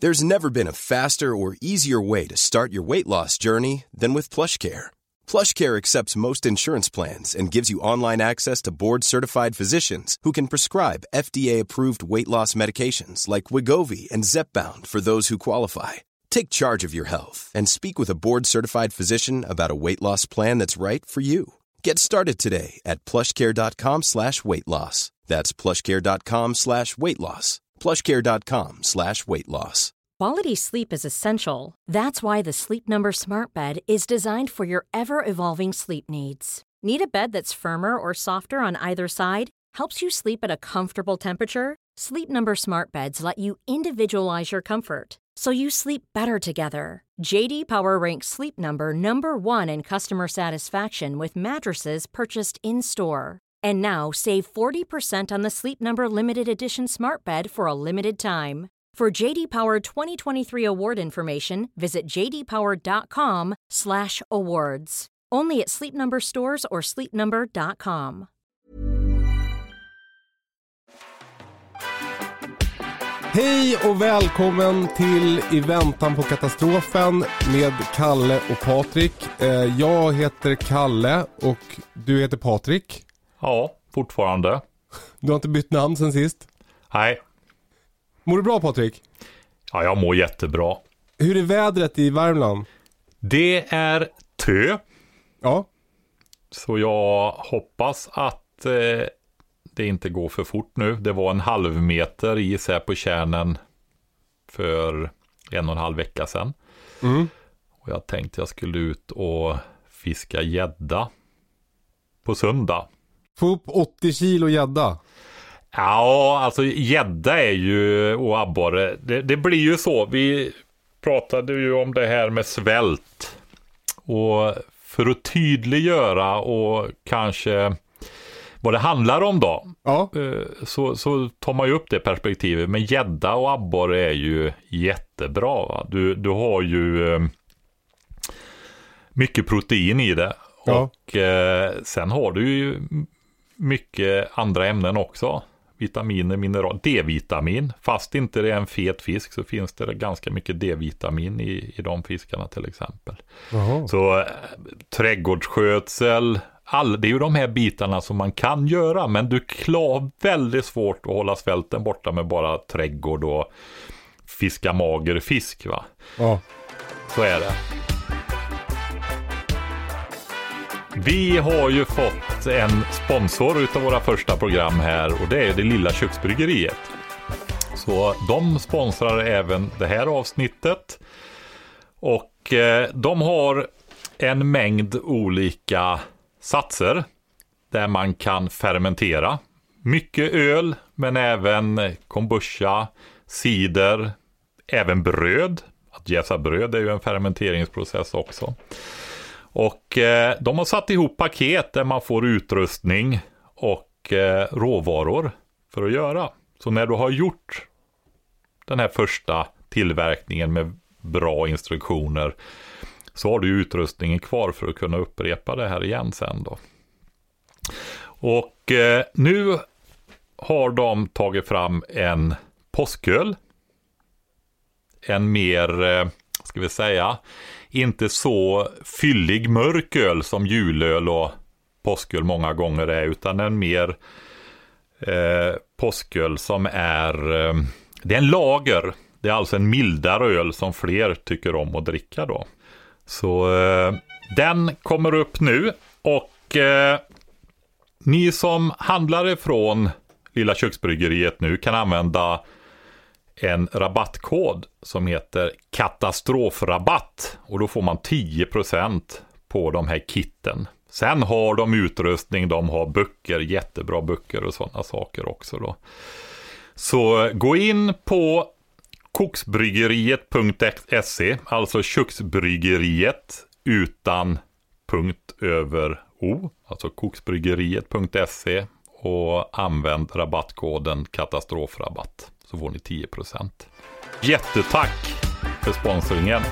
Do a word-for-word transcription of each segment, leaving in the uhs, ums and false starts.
There's never been a faster or easier way to start your weight loss journey than with PlushCare. PlushCare accepts most insurance plans and gives you online access to board-certified physicians who can prescribe F D A-approved weight loss medications like Wegovy and Zepbound for those who qualify. Take charge of your health and speak with a board-certified physician about a weight loss plan that's right for you. Get started today at plushcare.com slash weight loss. That's plushcare.com slash weight loss. plushcare.com slash weight loss. Quality sleep is essential. That's why the Sleep Number Smart Bed is designed for your ever-evolving sleep needs. Need a bed that's firmer or softer on either side? Helps you sleep at a comfortable temperature? Sleep Number Smart Beds let you individualize your comfort, so you sleep better together. J D Power ranks Sleep Number number one in customer satisfaction with mattresses purchased in-store. And now save forty percent on the Sleep Number Limited Edition Smart Bed for a limited time. For J D Power twenty twenty-three award information, visit jdpower.com slash awards. Only at Sleep Number stores or sleep number dot com. Hej och välkommen till I väntan på katastrofen med Kalle och Patrik. Jag heter Kalle och du heter Patrik. Ja, fortfarande. Du har inte bytt namn sen sist? Nej. Mår du bra, Patrik? Ja, jag mår jättebra. Hur är vädret i Värmland? Det är tö. Ja. Så jag hoppas att eh, det inte går för fort nu. Det var en halv meter is här på Kärnen för en och en halv vecka sedan. Mm. Och jag tänkte jag skulle ut och fiska gädda på söndag. Få upp åttio kilo gädda. Ja, alltså gädda är ju, och abborre, det, det blir ju så. Vi pratade ju om det här med svält. Och för att tydliggöra och kanske vad det handlar om då, ja. så, så tar man ju upp det perspektivet. Men gädda och abborre är ju jättebra. Va? Du, du har ju eh, mycket protein i det. Ja. Och eh, sen har du ju mycket andra ämnen också. Vitaminer, mineral, D-vitamin. Fast inte det är en fet fisk så finns det ganska mycket D-vitamin i, i de fiskarna till exempel. Aha. Så äh, trädgårdsskötsel, all, det är ju de här bitarna som man kan göra. Men du klarar väldigt svårt att hålla svälten borta med bara trädgård och fiska mager fisk, va? Ja. Så är det. Vi har ju fått en sponsor utav våra första program här och det är det lilla köksbryggeriet. Så de sponsrar även det här avsnittet och eh, de har en mängd olika satser där man kan fermentera. Mycket öl men även kombucha, cider, även bröd. Att jäsa bröd är ju en fermenteringsprocess också. Och eh, de har satt ihop paket där man får utrustning och eh, råvaror för att göra. Så när du har gjort den här första tillverkningen med bra instruktioner så har du utrustningen kvar för att kunna upprepa det här igen sen då. Och eh, nu har de tagit fram en påsköl. En mer, eh, ska vi säga, inte så fyllig mörköl som julöl och påsköl många gånger är, utan en mer eh, påsköl som är eh, det är en lager. Det är alltså en mildare öl som fler tycker om att dricka då. Så eh, den kommer upp nu och eh, ni som handlar ifrån Lilla köksbryggeriet nu kan använda en rabattkod som heter katastrofrabatt och då får man tio procent på de här kitten. Sen har de utrustning, de har böcker, jättebra böcker och sådana saker också då. Så gå in på koksbryggeriet punkt se, alltså köksbryggeriet utan punkt över o, alltså koksbryggeriet punkt se och använd rabattkoden katastrofrabatt. Så får ni tio procent. Jättetack för sponsringen.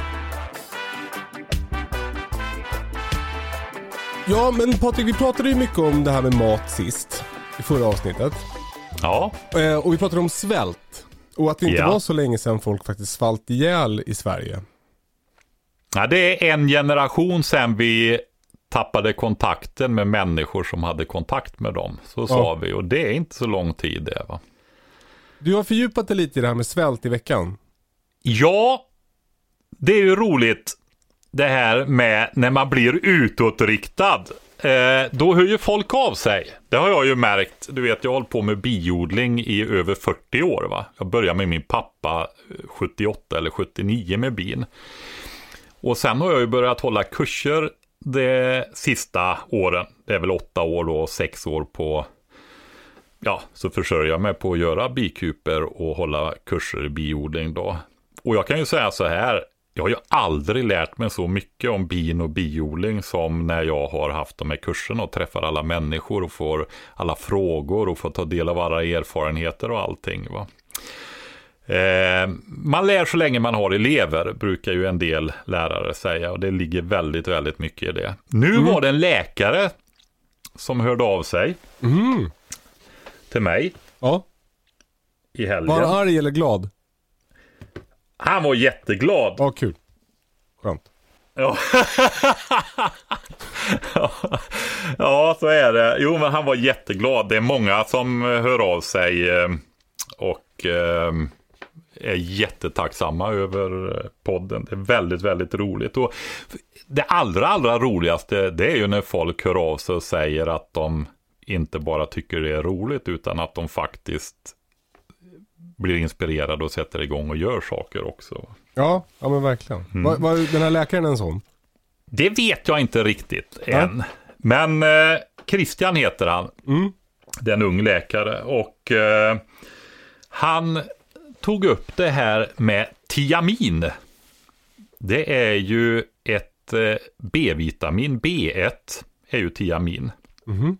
Ja, men Patrik, vi pratade ju mycket om det här med mat sist i förra avsnittet. Ja. Och vi pratade om svält. Och att det inte Ja. var så länge sedan folk faktiskt svalt ihjäl i Sverige. Ja, det är en generation sedan vi tappade kontakten med människor som hade kontakt med dem. Så sa Ja. vi, och det är inte så lång tid det, va? Du har fördjupat dig lite i det här med svält i veckan. Ja, det är ju roligt det här med när man blir utåtriktad. Eh, då hör ju folk av sig. Det har jag ju märkt. Du vet, jag har hållit på med biodling i över fyrtio år, va? Jag började med min pappa sjuttioåtta eller sjuttionio med bin. Och sen har jag ju börjat hålla kurser de sista åren. Det är väl åtta år då, sex år på... Ja, så försörjer jag mig på att göra bikuper och hålla kurser i biodling då. Och jag kan ju säga så här, jag har ju aldrig lärt mig så mycket om bin och biodling som när jag har haft de här kurserna och träffar alla människor och får alla frågor och får ta del av alla erfarenheter och allting, va. Eh, man lär så länge man har elever, brukar ju en del lärare säga, och det ligger väldigt, väldigt mycket i det. Nu mm. var det en läkare som hörde av sig Mm. till mig Ja. i helgen. Var han arg eller glad? Han var jätteglad. Ja, kul. Skönt. Ja. Ja, så är det. Jo, men han var jätteglad. Det är många som hör av sig och är jättetacksamma över podden. Det är väldigt, väldigt roligt. Och det allra, allra roligaste, det är ju när folk hör av sig och säger att de inte bara tycker det är roligt, utan att de faktiskt blir inspirerade och sätter igång och gör saker också. Ja, ja men verkligen. Mm. Var, var den här läkaren en sån? Det vet jag inte riktigt ja. än. Men eh, Christian heter han. Mm. Det är en ung läkare. Och eh, han tog upp det här med tiamin. Det är ju ett eh, B-vitamin. B ett är ju tiamin. Mm.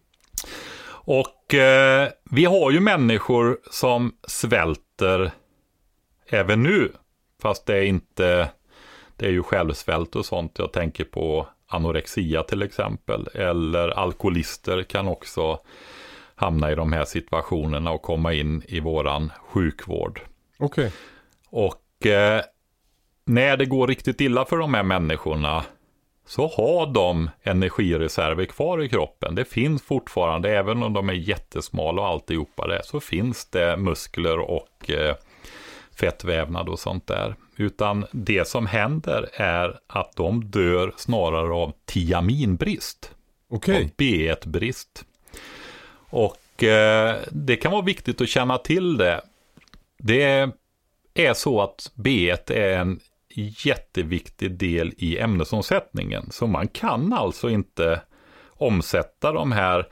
Och eh, vi har ju människor som svälter även nu. Fast det är inte, det är ju självsvält och sånt. Jag tänker på anorexia till exempel. Eller alkoholister kan också hamna i de här situationerna och komma in i våran sjukvård. Okej. Okay. Och eh, när det går riktigt illa för de här människorna så har de energireserver kvar i kroppen. Det finns fortfarande, även om de är jättesmala och alltihopa det, så finns det muskler och eh, fettvävnad och sånt där. Utan det som händer är att de dör snarare av tiaminbrist. Okej. Av B ett-brist. Och eh, det kan vara viktigt att känna till det. Det är så att B ett är en jätteviktig del i ämnesomsättningen. Så man kan alltså inte omsätta de här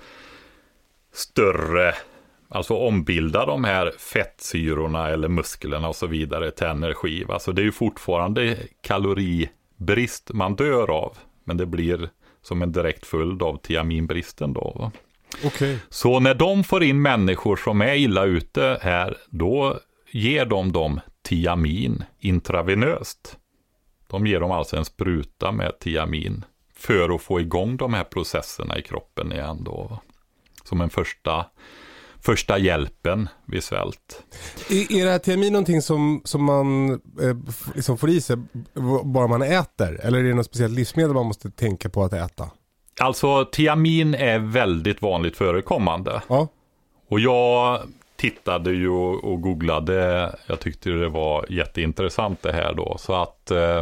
större, alltså ombilda de här fettsyrorna eller musklerna och så vidare till energi. Alltså det är ju fortfarande kaloribrist man dör av. Men det blir som en direkt följd av tiaminbristen då, va? Okay. Så när de får in människor som är illa ute här, då ger de dem tiamin intravenöst. De ger dem alltså en spruta med tiamin för att få igång de här processerna i kroppen igen då. Som en första, första hjälpen vid svält. Är, är det här tiamin någonting som, som man eh, liksom får i sig bara man äter? Eller är det något speciellt livsmedel man måste tänka på att äta? Alltså tiamin är väldigt vanligt förekommande. Ja. Och jag tittade ju och googlade. Jag tyckte det var jätteintressant det här då. Så att eh,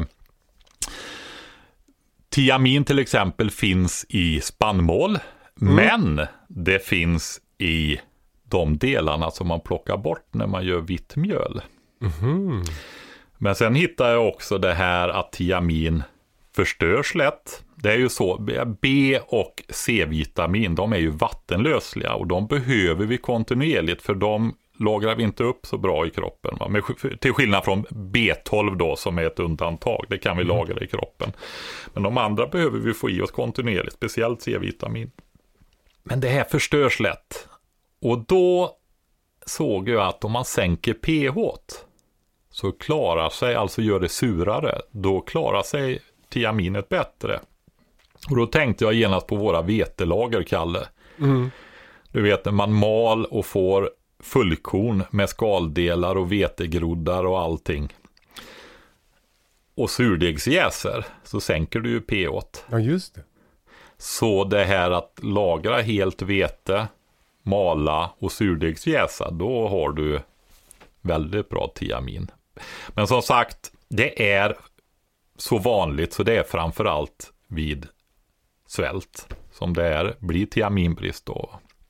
tiamin till exempel finns i spannmål. Mm. Men det finns i de delarna som man plockar bort när man gör vitt mjöl. Mm. Men sen hittar jag också det här att tiamin förstörs lätt. Det är ju så, B och C-vitamin, de är ju vattenlösliga och de behöver vi kontinuerligt för de lagrar vi inte upp så bra i kroppen. Va? Men till skillnad från B tolv då som är ett undantag, det kan vi mm. lagra i kroppen. Men de andra behöver vi få i oss kontinuerligt, speciellt C-vitamin. Men det här förstörs lätt. Och då såg jag att om man sänker pH så klarar sig, alltså gör det surare, då klarar sig tiaminet bättre. Och då tänkte jag genast på våra vetelager, Kalle. Mm. Du vet när man mal och får fullkorn med skaldelar och vetegroddar och allting och surdegsjäser, så sänker du ju pH. Ja, just det. Så det här att lagra helt vete, mala och surdegsjäsa, då har du väldigt bra tiamin. Men som sagt, det är så vanligt så det är framförallt vid svält som det är, blir tiaminbrist då.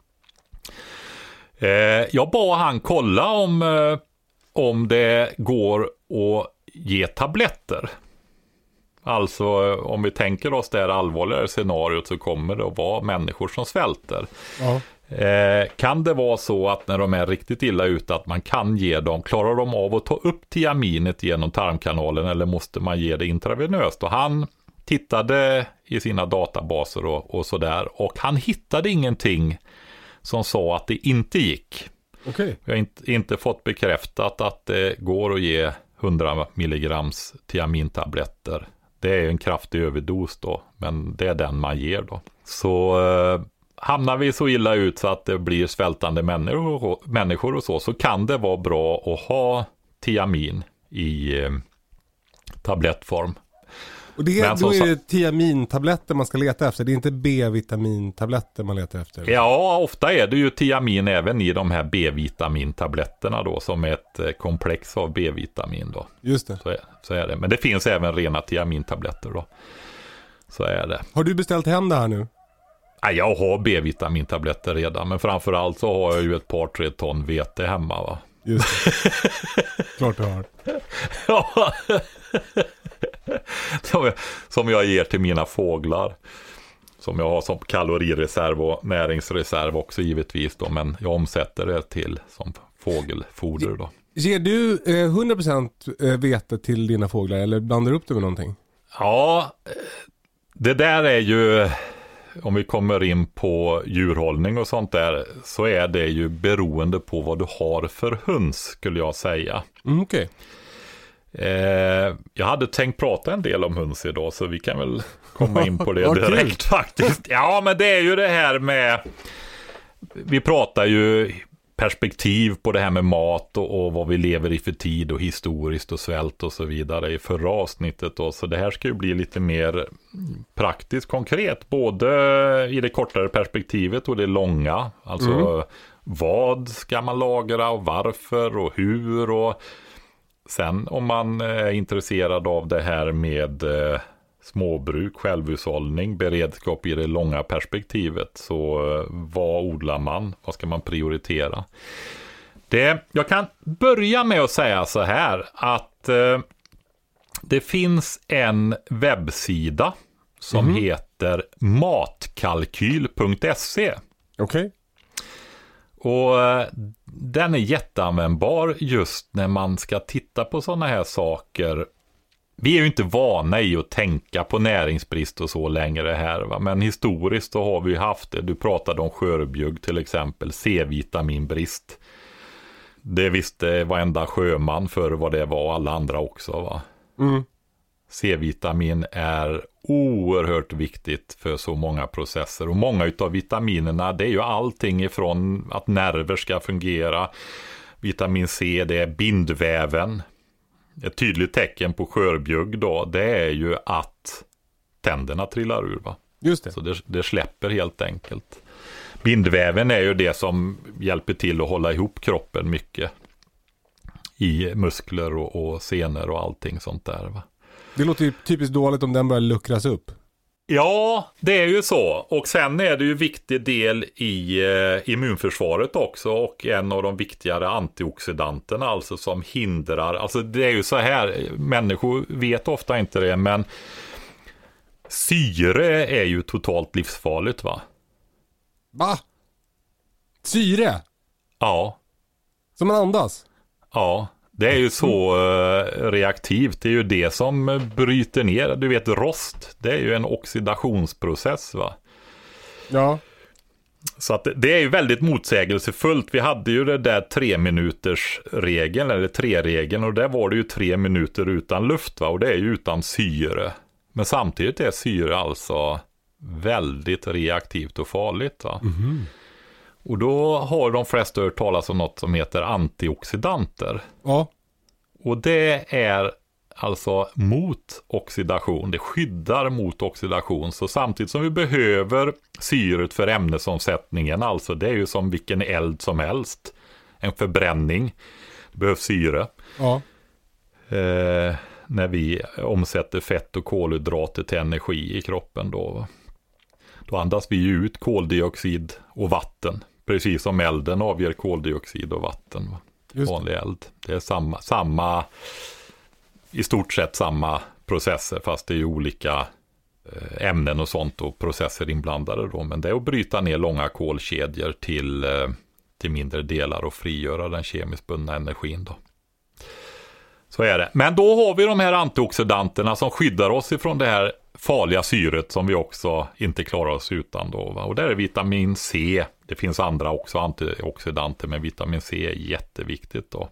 Eh, jag bad han kolla om, eh, om det går att ge tabletter. Alltså om vi tänker oss det här allvarligare scenariot, så kommer det att vara människor som svälter. Ja. Eh, kan det vara så att när de är riktigt illa ute att man kan ge dem, klarar de av att ta upp tiaminet genom tarmkanalen, eller måste man ge det intravenöst? Och han tittade i sina databaser och, och sådär, och han hittade ingenting som sa att det inte gick. Okay. Vi har inte, inte fått bekräftat att det går att ge hundra milligrams tiamintabletter. Det är en kraftig överdos då, men det är den man ger då. Så eh, hamnar vi så illa ut så att det blir svältande människor, människor och så, så kan det vara bra att ha tiamin i eh, tablettform. Och det, Men då som, är det tiamintabletter man ska leta efter. Det är inte B-vitamintabletter man letar efter. Ja, ofta är det ju tiamin även i de här B-vitamintabletterna då, som är ett eh, komplex av B-vitamin då. Just det. Så är, så är det. Men det finns även rena tiamintabletter då. Så är det. Har du beställt hem det här nu? Ja, jag har B-vitamintabletter redan, men framförallt så har jag ju ett par tre ton vete hemma, va. Just det. Klart du har. Ja. som, jag, som jag ger till mina fåglar. Som jag har som kalorireserv och näringsreserv också givetvis då, men jag omsätter det till som fågelfoder då. Ger du eh, hundra procent vete till dina fåglar, eller blandar du upp det med någonting? Ja, det där är ju, om vi kommer in på djurhållning och sånt där, så är det ju beroende på vad du har för höns, skulle jag säga. Mm, okej. Okay. Eh, jag hade tänkt prata en del om höns idag, så vi kan väl komma in på det direkt faktiskt. Ja, men det är ju det här med, vi pratar ju perspektiv på det här med mat och, och vad vi lever i för tid och historiskt och svält och så vidare i förra avsnittet då. Så det här ska ju bli lite mer praktiskt konkret, både i det kortare perspektivet och det långa. Alltså mm. vad ska man lagra och varför och hur, och sen om man är intresserad av det här med eh, småbruk, självhushållning, beredskap i det långa perspektivet, så eh, vad odlar man? Vad ska man prioritera? Det, jag kan börja med att säga så här att eh, det finns en webbsida som mm. heter matkalkyl punkt se. Okej. Okay. Och den är jätteanvändbar just när man ska titta på sådana här saker. Vi är ju inte vana i att tänka på näringsbrist och så längre här, va? Men historiskt så har vi haft det. Du pratade om skörbjugg till exempel, C-vitaminbrist. Det visste varenda sjöman för vad det var, alla andra också, va? Mm. C-vitamin är oerhört viktigt för så många processer, och många utav vitaminerna, det är ju allting ifrån att nerver ska fungera. Vitamin C, det är bindväven. Ett tydligt tecken på skörbjugg då, det är ju att tänderna trillar ur, va? Just det. Så det, det släpper helt enkelt. Bindväven är ju det som hjälper till att hålla ihop kroppen mycket i muskler och, och senor och allting sånt där, va? Det låter ju typiskt dåligt om den börjar luckras upp. Ja, det är ju så. Och sen är det ju viktig del i eh, immunförsvaret också, och en av de viktigare antioxidanterna, alltså som hindrar, alltså det är ju så här, människor vet ofta inte det, men syre är ju totalt livsfarligt, va? Va? Syre? Ja. Som man andas? Ja. Det är ju så uh, reaktivt. Det är ju det som bryter ner. Du vet, rost, det är ju en oxidationsprocess, va? Ja. Så att det, det är ju väldigt motsägelsefullt. Vi hade ju det där tre minuters regeln, eller tre-regeln, och där var det ju tre minuter utan luft, va? Och det är ju utan syre. Men samtidigt är syre alltså väldigt reaktivt och farligt, va? Mm-hmm. Och då har de flesta hört talas om något som heter antioxidanter. Ja. Och det är alltså mot oxidation. Det skyddar mot oxidation. Så samtidigt som vi behöver syret för ämnesomsättningen, alltså det är ju som vilken eld som helst. En förbränning. Det behövs syre. Ja. Eh, när vi omsätter fett och kolhydrater till energi i kroppen då. Då andas vi ut koldioxid och vatten. Precis som elden avger koldioxid och vatten. Va? Vanlig eld. Det är samma, samma, i stort sett samma processer, fast det är ju olika ämnen och sånt och processer inblandade då. Men det är att bryta ner långa kolkedjor till, till mindre delar och frigöra den kemiskt bundna energin då. Så är det. Men då har vi de här antioxidanterna som skyddar oss ifrån det här farliga syret som vi också inte klarar oss utan då. Va? Och där är vitamin C. Det finns andra också antioxidanter, men vitamin C är jätteviktigt då.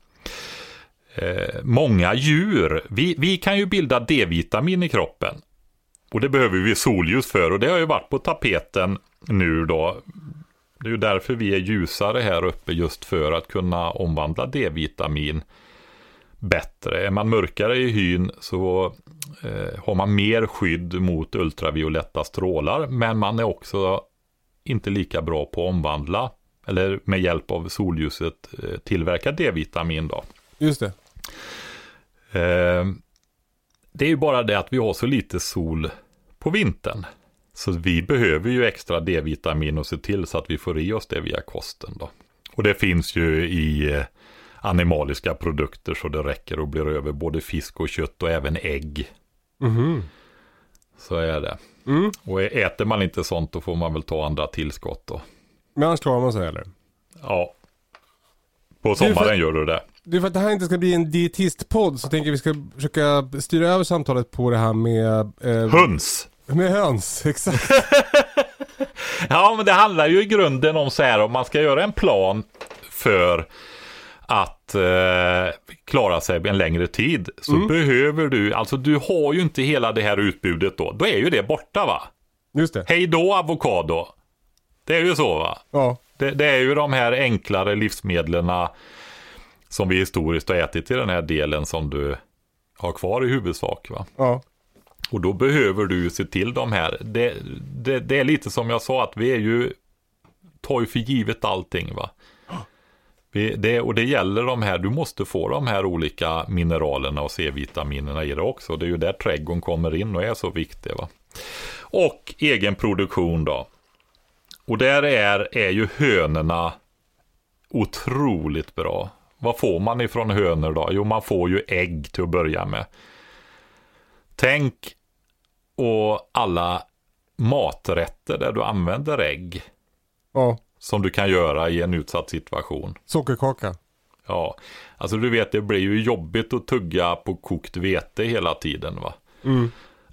Eh, många djur, vi, vi kan ju bilda D-vitamin i kroppen. Och det behöver vi solljus för, och det har ju varit på tapeten nu då. Det är ju därför vi är ljusare här uppe, just för att kunna omvandla D-vitamin bättre. Är man mörkare i hyn så eh, har man mer skydd mot ultravioletta strålar, men man är också inte lika bra på att omvandla, eller med hjälp av solljuset eh, tillverka D-vitamin då. Just det. Eh, det är ju bara det att vi har så lite sol på vintern. Så vi behöver ju extra D-vitamin och se till så att vi får i oss det via kosten då. Och det finns ju i eh, animaliska produkter så det räcker och blir över både fisk och kött och även ägg. Mhm. Så är det. Mm. Och äter man inte sånt då får man väl ta andra tillskott då. Men annars klarar man sig eller? Ja. På sommaren för, gör du det. Det är för att det här inte ska bli en dietistpodd, så tänker vi ska försöka styra över samtalet på det här med... Eh, höns! Med höns, exakt. Ja, men det handlar ju i grunden om så här, om man ska göra en plan för att eh, klara sig en längre tid, så mm. behöver du, alltså du har ju inte hela det här utbudet då. Då är ju det borta, va? Just det. Hej då avokado. Det är ju så, va? Ja. Det, det är ju de här enklare livsmedlen som vi historiskt har ätit i den här delen som du har kvar i huvudsak, va? Ja. Och då behöver du se till de här. Det, det, det är lite som jag sa, att vi är ju tar ju för givet allting, va? Vi, det, och det gäller de här, du måste få de här olika mineralerna och C-vitaminerna i det också. Det är ju där trädgården kommer in och är så viktig, va? Och egen produktion då. Och där är, är ju hönorna otroligt bra. Vad får man ifrån hönor då? Jo, man får ju ägg till att börja med. Tänk och alla maträtter där du använder ägg. Ja. Som du kan göra i en utsatt situation. Sockerkaka. Ja, alltså du vet, det blir ju jobbigt att tugga på kokt vete hela tiden, va? Mm.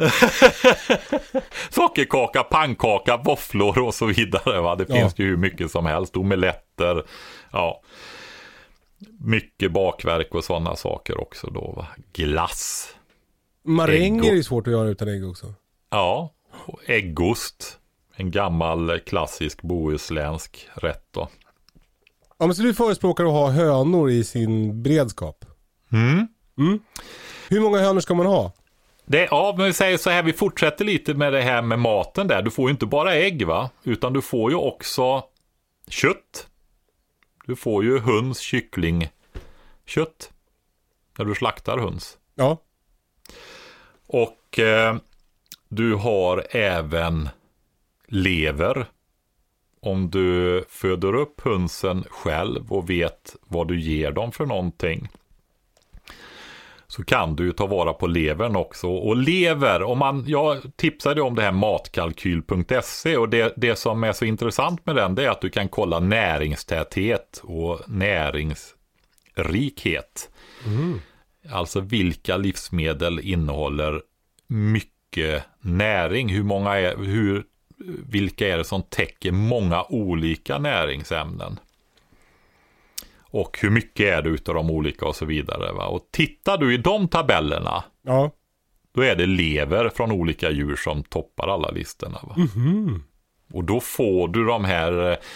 Sockerkaka, pannkaka, våfflor och så vidare, va? Det Ja. finns ju hur mycket som helst. Omeletter, ja. Mycket bakverk och sådana saker också då, va? Glass. Maränger är svårt att göra utan ägg också. Ja, och äggost. En gammal klassisk bohuslänsk rätt då. Ja, men så du förespråkar att ha hönor i sin beredskap? Mm. Mm. Hur många hönor ska man ha? Det, ja, men vi säger så här, vi fortsätter lite med det här med maten där. Du får ju inte bara ägg, va? Utan du får ju också kött. Du får ju höns, kyckling, kött. När du slaktar höns. Ja. Och eh, du har även lever. Om du föder upp hönsen själv och vet vad du ger dem för någonting, så kan du ta vara på levern också. Och lever, om man, jag tipsade om det här matkalkyl punkt se, och det, det som är så intressant med den, det är att du kan kolla näringstäthet och näringsrikhet. Mm. Alltså vilka livsmedel innehåller mycket näring, hur många är, hur, vilka är det som täcker många olika näringsämnen. Och hur mycket är det utav de olika och så vidare, va? Och tittar du i de tabellerna, ja, då är det lever från olika djur som toppar alla listorna, va? Mm-hmm. Och då får du de här,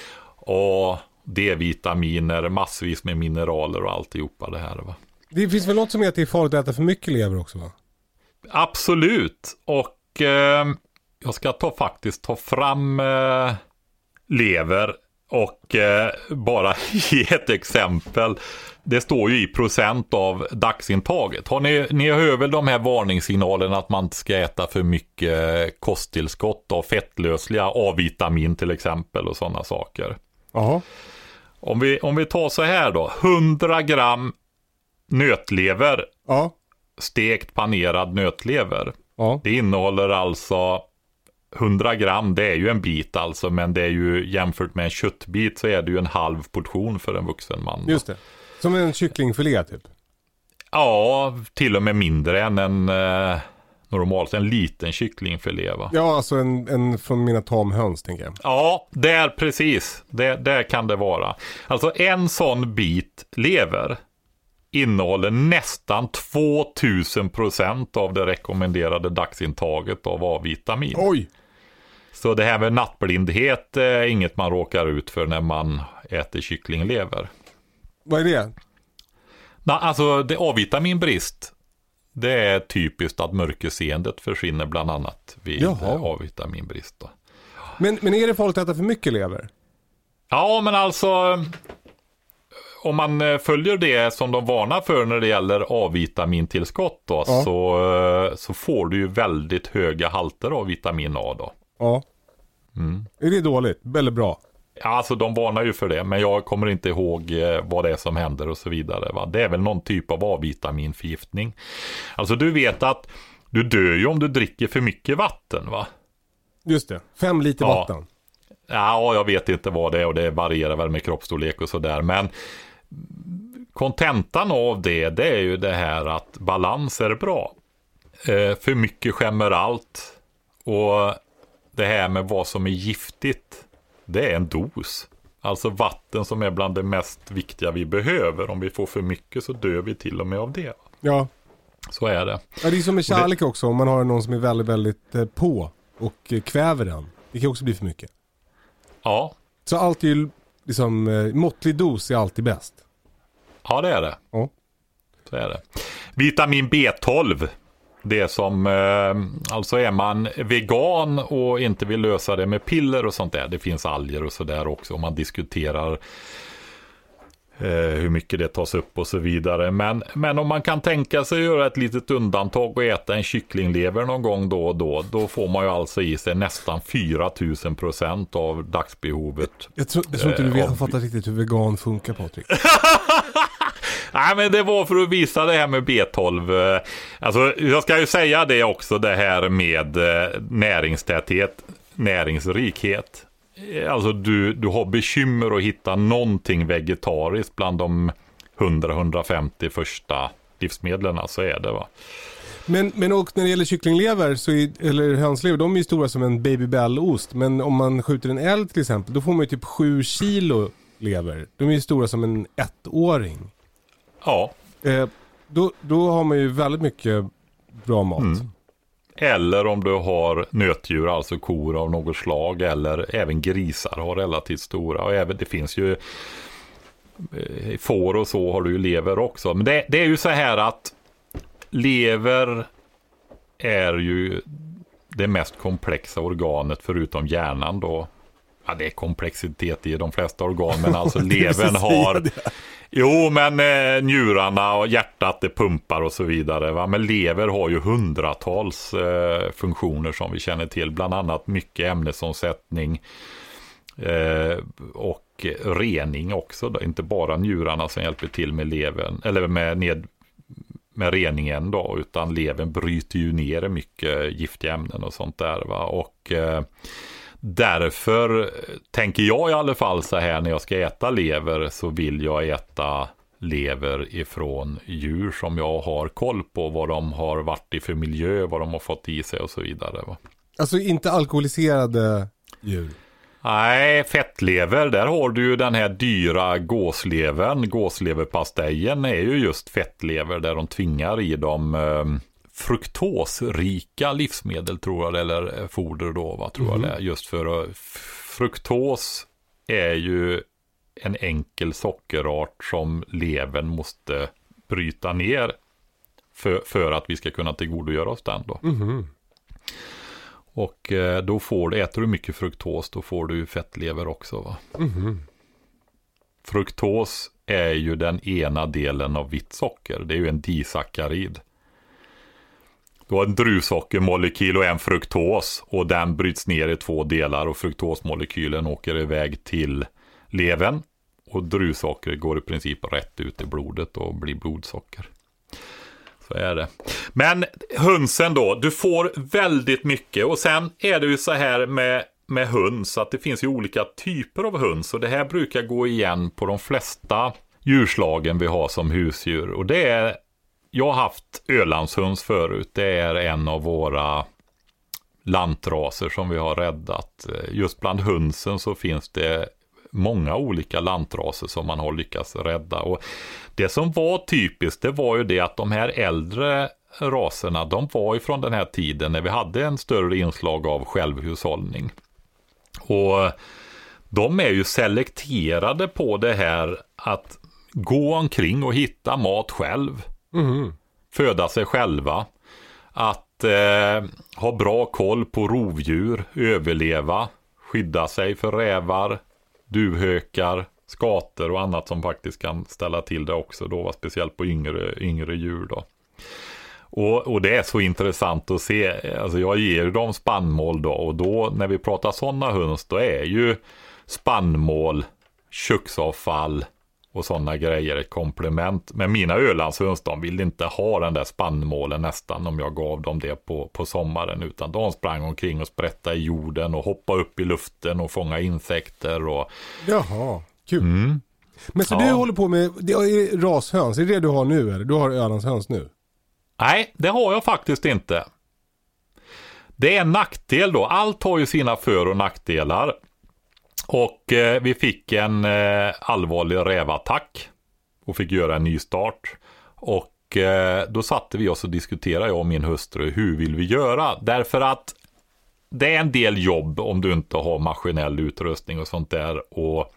och D-vitaminer, massvis med mineraler och alltihopa det här, va. Det finns väl något som heter att det är farligt att äta för mycket lever också, va? Absolut, och eh, jag ska ta, faktiskt ta fram eh, lever och eh, bara ge ett exempel. Det står ju i procent av dagsintaget. Har ni, ni hör väl de här varningssignalerna att man inte ska äta för mycket kosttillskott av fettlösliga, A-vitamin till exempel och sådana saker. Jaha. Om vi, om vi tar så här då, hundra gram nötlever, Ja. stekt panerad nötlever. Ja. Det innehåller alltså hundra gram, det är ju en bit alltså, men det är ju jämfört med en köttbit så är det ju en halv portion för en vuxen man. Just det. Som en kycklingfilé typ. Ja, till och med mindre än en eh, normalt, en liten kycklingfilé, va? Ja, alltså en, en från mina tamhöns, tänker jag. Ja, där precis. Det, där kan det vara. Alltså en sån bit lever innehåller nästan tvåtusen procent av det rekommenderade dagsintaget av A-vitamin. Oj! Så det här med nattblindhet är inget man råkar ut för när man äter kycklinglever. Vad är det? Nej, alltså det A-vitaminbrist, det är typiskt att mörkerseendet försvinner bland annat vid Jaha. A-vitaminbrist då. Men, men är det farligt att äta för mycket lever? Ja, men alltså om man följer det som de varnar för när det gäller A-vitamintillskott då, Ja. så, så får du ju väldigt höga halter av vitamin A då. Ja. Mm. Är det dåligt? Eller bra? Ja, alltså de varnar ju för det, men jag kommer inte ihåg eh, vad det är som händer och så vidare, va? Det är väl någon typ av A-vitaminförgiftning. Alltså du vet att du dör ju om du dricker för mycket vatten, va? Just det. Fem liter Ja. vatten. Ja, jag vet inte vad det är och det varierar väl med kroppsstorlek och sådär, men kontentan av det, det är ju det här att balans är bra. Eh, för mycket skämmer allt, och det här med vad som är giftigt, det är en dos. Alltså vatten som är bland det mest viktiga vi behöver. Om vi får för mycket så dör vi till och med av det. Ja. Så är det. Ja, det är som med kärlek också. Om man har någon som är väldigt, väldigt eh, på och eh, kväver den. Det kan också bli för mycket. Ja, Så allt är ju liksom, eh, måttlig dos är alltid bäst. ja det är det. Ja. Så är det. Vitamin B tolv. Det som, eh, alltså är man vegan och inte vill lösa det med piller och sånt där. Det finns alger och sådär också. Om man diskuterar eh, hur mycket det tas upp och så vidare. Men, men om man kan tänka sig göra ett litet undantag och äta en kycklinglever någon gång då och då. Då får man ju alltså i sig nästan fyra tusen procent av dagsbehovet. Jag tror, jag tror inte du vet, av- har fattat riktigt hur vegan funkar, Patrik. Nej, men det var för att visa det här med B tolv. Alltså, jag ska ju säga det också, det här med näringstäthet, näringsrikhet. Alltså, du, du har bekymmer att hitta någonting vegetariskt bland de hundra till hundrafemtio första livsmedlen, så är det, va? Men, men och när det gäller kycklinglever så är, eller hönslever, de är ju stora som en babybell-ost. Men om man skjuter en älg till exempel, då får man ju typ sju kilo lever. De är ju stora som en ettåring. Ja. Eh, då, då har man ju väldigt mycket bra mat. Mm. Eller om du har nötdjur, alltså kor av något slag, eller även grisar har relativt stora. Och även, det finns ju eh, får och så har du ju lever också. Men det, det är ju så här att lever är ju det mest komplexa organet förutom hjärnan då. Ja, det är komplexitet i de flesta organ, men alltså levern har... Jo, men eh, njurarna och hjärtat, det pumpar och så vidare, va? Men lever har ju hundratals eh, funktioner som vi känner till. Bland annat mycket ämnesomsättning eh, och rening också då. Inte bara njurarna som hjälper till med levern, eller med, ned, med reningen då, utan levern bryter ju ner mycket giftiga ämnen och sånt där, va? Och... Eh, Därför tänker jag i alla fall så här, när jag ska äta lever så vill jag äta lever ifrån djur som jag har koll på, vad de har varit i för miljö, vad de har fått i sig och så vidare, va? Alltså inte alkoholiserade djur. Nej, fettlever, där har du ju den här dyra gåslevern. Gåsleverpastejen är ju just fettlever där de tvingar i dem eh, fruktosrika livsmedel, tror jag, eller foder då, va, tror Mm. jag det är. Just för att fruktos är ju en enkel sockerart som levern måste bryta ner för, för att vi ska kunna tillgodogöra oss den då. Mm-hmm. Och eh, då får du, äter du mycket fruktos, då får du fettlever också va. Mm-hmm. Fruktos är ju den ena delen av vitt socker. Det är ju en disackarid. Du har en druvsockermolekyl och en fruktos. Och den bryts ner i två delar. Och fruktosmolekylen åker iväg till levern. Och druvsocker går i princip rätt ut i blodet och blir blodsocker. Så är det. Men hönsen då. Du får väldigt mycket. Och sen är det ju så här med... med höns, att det finns ju olika typer av höns och det här brukar gå igen på de flesta djurslagen vi har som husdjur och det är, jag har haft ölandshöns förut, det är en av våra lantraser som vi har räddat. Just bland hönsen så finns det många olika lantraser som man har lyckats rädda och det som var typiskt det var ju det att de här äldre raserna, de var ifrån den här tiden när vi hade en större inslag av självhushållning. Och de är ju selekterade på det här att gå omkring och hitta mat själv. Mm. Föda sig själva. Att eh, ha bra koll på rovdjur, överleva, skydda sig för rävar, duvhökar, skator och annat som faktiskt kan ställa till det också då, speciellt på yngre, yngre djur då. Och, och det är så intressant att se, alltså jag ger dem spannmål då och då när vi pratar sådana höns då är ju spannmål, köksavfall och sådana grejer ett komplement. Men mina ölandshöns de vill inte ha den där spannmålen nästan om jag gav dem det på, på sommaren utan de sprang omkring och sprättade i jorden och hoppade upp i luften och fånga insekter. Och... Jaha, kul. Mm. Men så ja. du håller på med, det är rashöns, är det det du har nu eller? Du har ölandshöns nu? Nej, det har jag faktiskt inte. Det är en nackdel då. Allt har ju sina för- och nackdelar. Och eh, vi fick en eh, allvarlig rävattack. Och fick göra en ny start. Och eh, då satte vi oss och diskuterade, jag och min hustru, hur vill vi göra? Därför att det är en del jobb om du inte har maskinell utrustning och sånt där. Och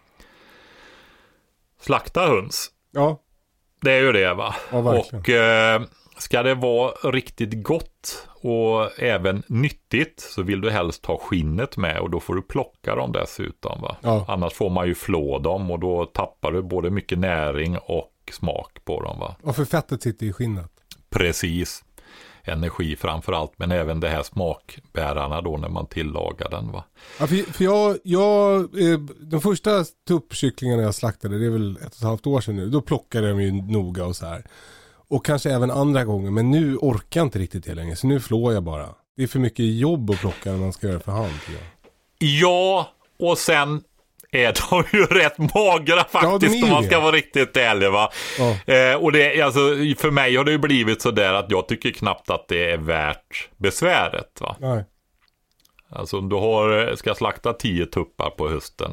slakta höns. Ja. Det är ju det va? Ja, verkligen. Och... Eh, ska det vara riktigt gott och även nyttigt så vill du helst ha skinnet med och då får du plocka dem dessutom va. Ja. Annars får man ju flå dem och då tappar du både mycket näring och smak på dem va. Och för fettet sitter i skinnet. Precis. Energi framförallt men även det här smakbärarna då när man tillagar den va. Ja, för, för jag, jag eh, de första tuppkycklingarna jag slaktade, det är väl ett och ett halvt år sedan nu, då plockade de ju noga och så här. Och kanske även andra gånger. Men nu orkar jag inte riktigt det längre. Så nu flår jag bara. Det är för mycket jobb att plocka när man ska göra för hand. Ja, ja och sen är de ju rätt magra faktiskt ja, om man det. ska vara riktigt ärlig va. Ja. Eh, och det, alltså, för mig har det ju blivit så där att jag tycker knappt att det är värt besväret va. Nej. Alltså om du har, ska slakta tio tuppar på hösten.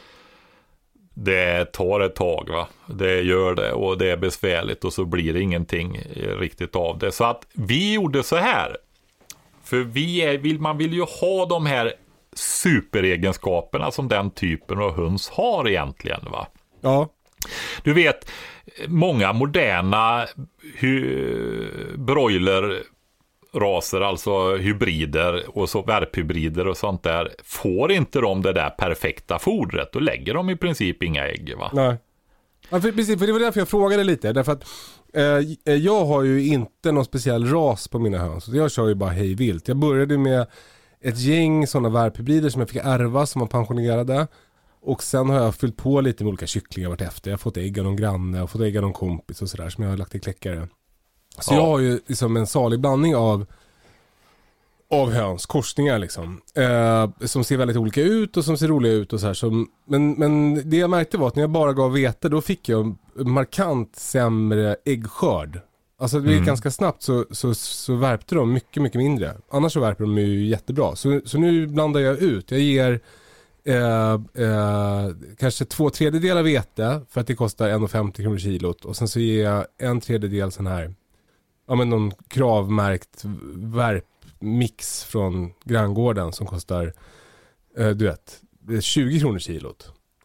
Det tar ett tag va. Det gör det och det är besvärligt och så blir det ingenting riktigt av det. Så att vi gjorde så här. För vi är, vill, man vill ju ha de här superegenskaperna som den typen av höns har egentligen va. Ja. Du vet, många moderna hy- broiler raser, alltså hybrider och så värphybrider och sånt där, får inte de det där perfekta fodret, då lägger de i princip inga ägg va? Nej. Ja, för, precis, för det var därför jag frågade lite. Därför att eh, jag har ju inte någon speciell ras på mina höns. Jag kör ju bara hej vilt. Jag började med ett gäng sådana värphybrider som jag fick ärva som var pensionerade. Och sen har jag fyllt på lite med olika kycklingar vart efter. Jag har fått ägg av någon granne och fått ägg av någon kompis och sådär som jag har lagt i kläckare. Så ja. jag har ju liksom en salig blandning av av höns, korsningar liksom. Eh, som ser väldigt olika ut och som ser roliga ut och så här. Som, men, men det jag märkte var att när jag bara gav vete, då fick jag markant sämre äggskörd. Alltså det blev mm. ganska snabbt så, så, så värpte de mycket, mycket mindre. Annars så värper de ju jättebra. Så, så nu blandar jag ut. Jag ger eh, eh, kanske två tredjedelar vete för att det kostar en femtio kronor kilot. Och sen så ger jag en tredjedel sån här, ja men någon kravmärkt värp mix från granngården som kostar eh, du vet, tjugo kronor kilot.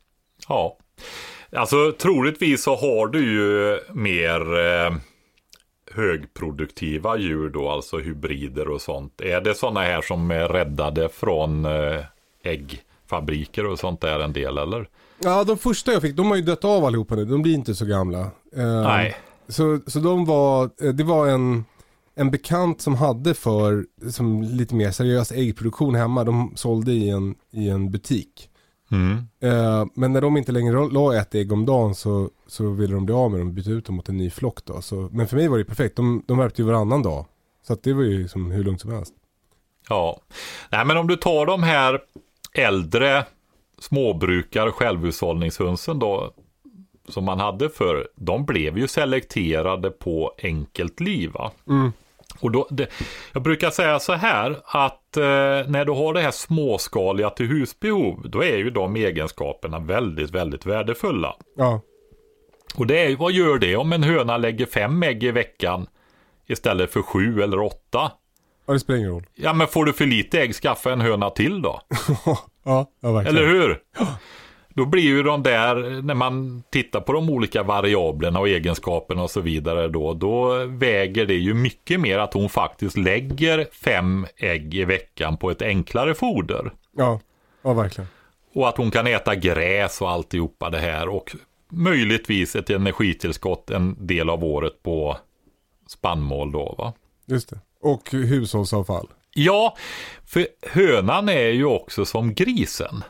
Ja, alltså troligtvis så har du ju mer eh, högproduktiva djur då, alltså hybrider och sånt. Är det sådana här som är räddade från eh, äggfabriker och sånt där en del, eller? Ja, de första jag fick, de har ju dött av allihopa nu. De blir inte så gamla. Eh, Nej. Så, så de var, det var en, en bekant som hade för som lite mer seriös äggproduktion hemma. De sålde i en, i en butik. Mm. Eh, men när de inte längre la ett ägg om dagen så, så ville de bli av med dem och byta ut dem mot en ny flock då. Så, men för mig var det perfekt. De, de värpte ju varannan dag. Så att det var ju som hur lugnt som helst. Ja, nej men om du tar de här äldre småbrukar självhushållningshönsen då som man hade för, de blev ju selekterade på enkelt liv, va? Mm. Och då, det, jag brukar säga så här att eh, när du har det här småskaliga till husbehov, då är ju de egenskaperna väldigt, väldigt värdefulla. Ja. Och det är, vad gör det om en höna lägger fem ägg i veckan istället för sju eller åtta? Ja, det spelar ingen roll. Ja, men får du för lite ägg, skaffa en höna till då. Ja, ja, verkligen. Eller hur? Då blir ju de där, när man tittar på de olika variablerna och egenskaperna och så vidare då, då väger det ju mycket mer att hon faktiskt lägger fem ägg i veckan på ett enklare foder. Ja, ja verkligen. Och att hon kan äta gräs och alltihopa det här och möjligtvis ett energitillskott en del av året på spannmål då, va? Just det. Och hushållsavfall. Ja, för hönan är ju också som grisen.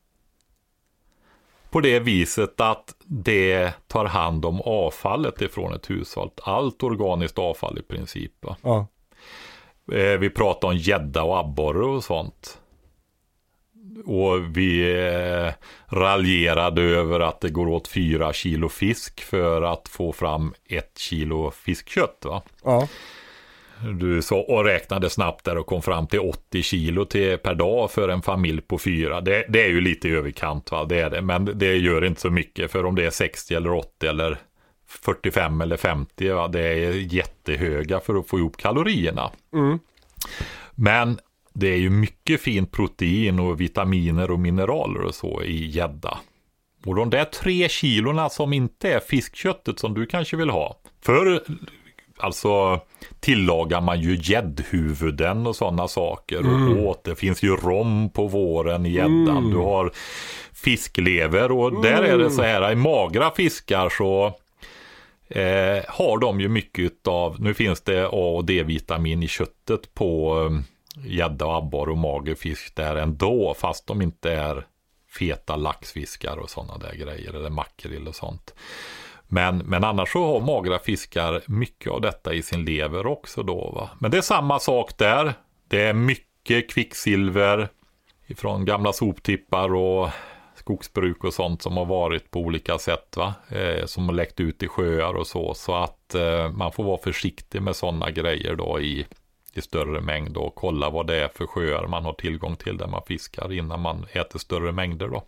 På det viset att det tar hand om avfallet ifrån ett hushåll. Allt organiskt avfall i princip. Va? Ja. Eh, vi pratar om gädda och abborre och sånt. Och vi eh, raljerade över att det går åt fyra kilo fisk för att få fram ett kilo fiskkött, va? Ja. Du så och räknade snabbt där och kom fram till åttio kilo till, per dag för en familj på fyra. Det, det är ju lite överkant, va? Det är det. Men det gör inte så mycket, för om det är sextio eller åttio eller fyrtiofem eller femtio, va? Det är jättehöga för att få ihop kalorierna. Mm. Men det är ju mycket fint protein och vitaminer och mineraler och så i gädda. Och de där tre kilorna som inte är fiskköttet som du kanske vill ha. För alltså tillagar man ju gäddhuvuden och sådana saker. Mm. Och åt, det finns ju rom på våren i gäddan. Mm. Du har fisklever och mm. där är det så här, i magra fiskar så eh, har de ju mycket av, nu finns det A och D-vitamin i köttet på gädda och abborre och magerfisk där ändå, fast de inte är feta laxfiskar och sådana där grejer, eller makrill och sånt. Men, men annars så har magra fiskar mycket av detta i sin lever också då, va? Men det är samma sak där. Det är mycket kvicksilver ifrån gamla soptippar och skogsbruk och sånt som har varit på olika sätt, va? Eh, som har läckt ut i sjöar och så. Så att eh, man får vara försiktig med sådana grejer då i, i större mängd och kolla vad det är för sjöar man har tillgång till där man fiskar innan man äter större mängder då.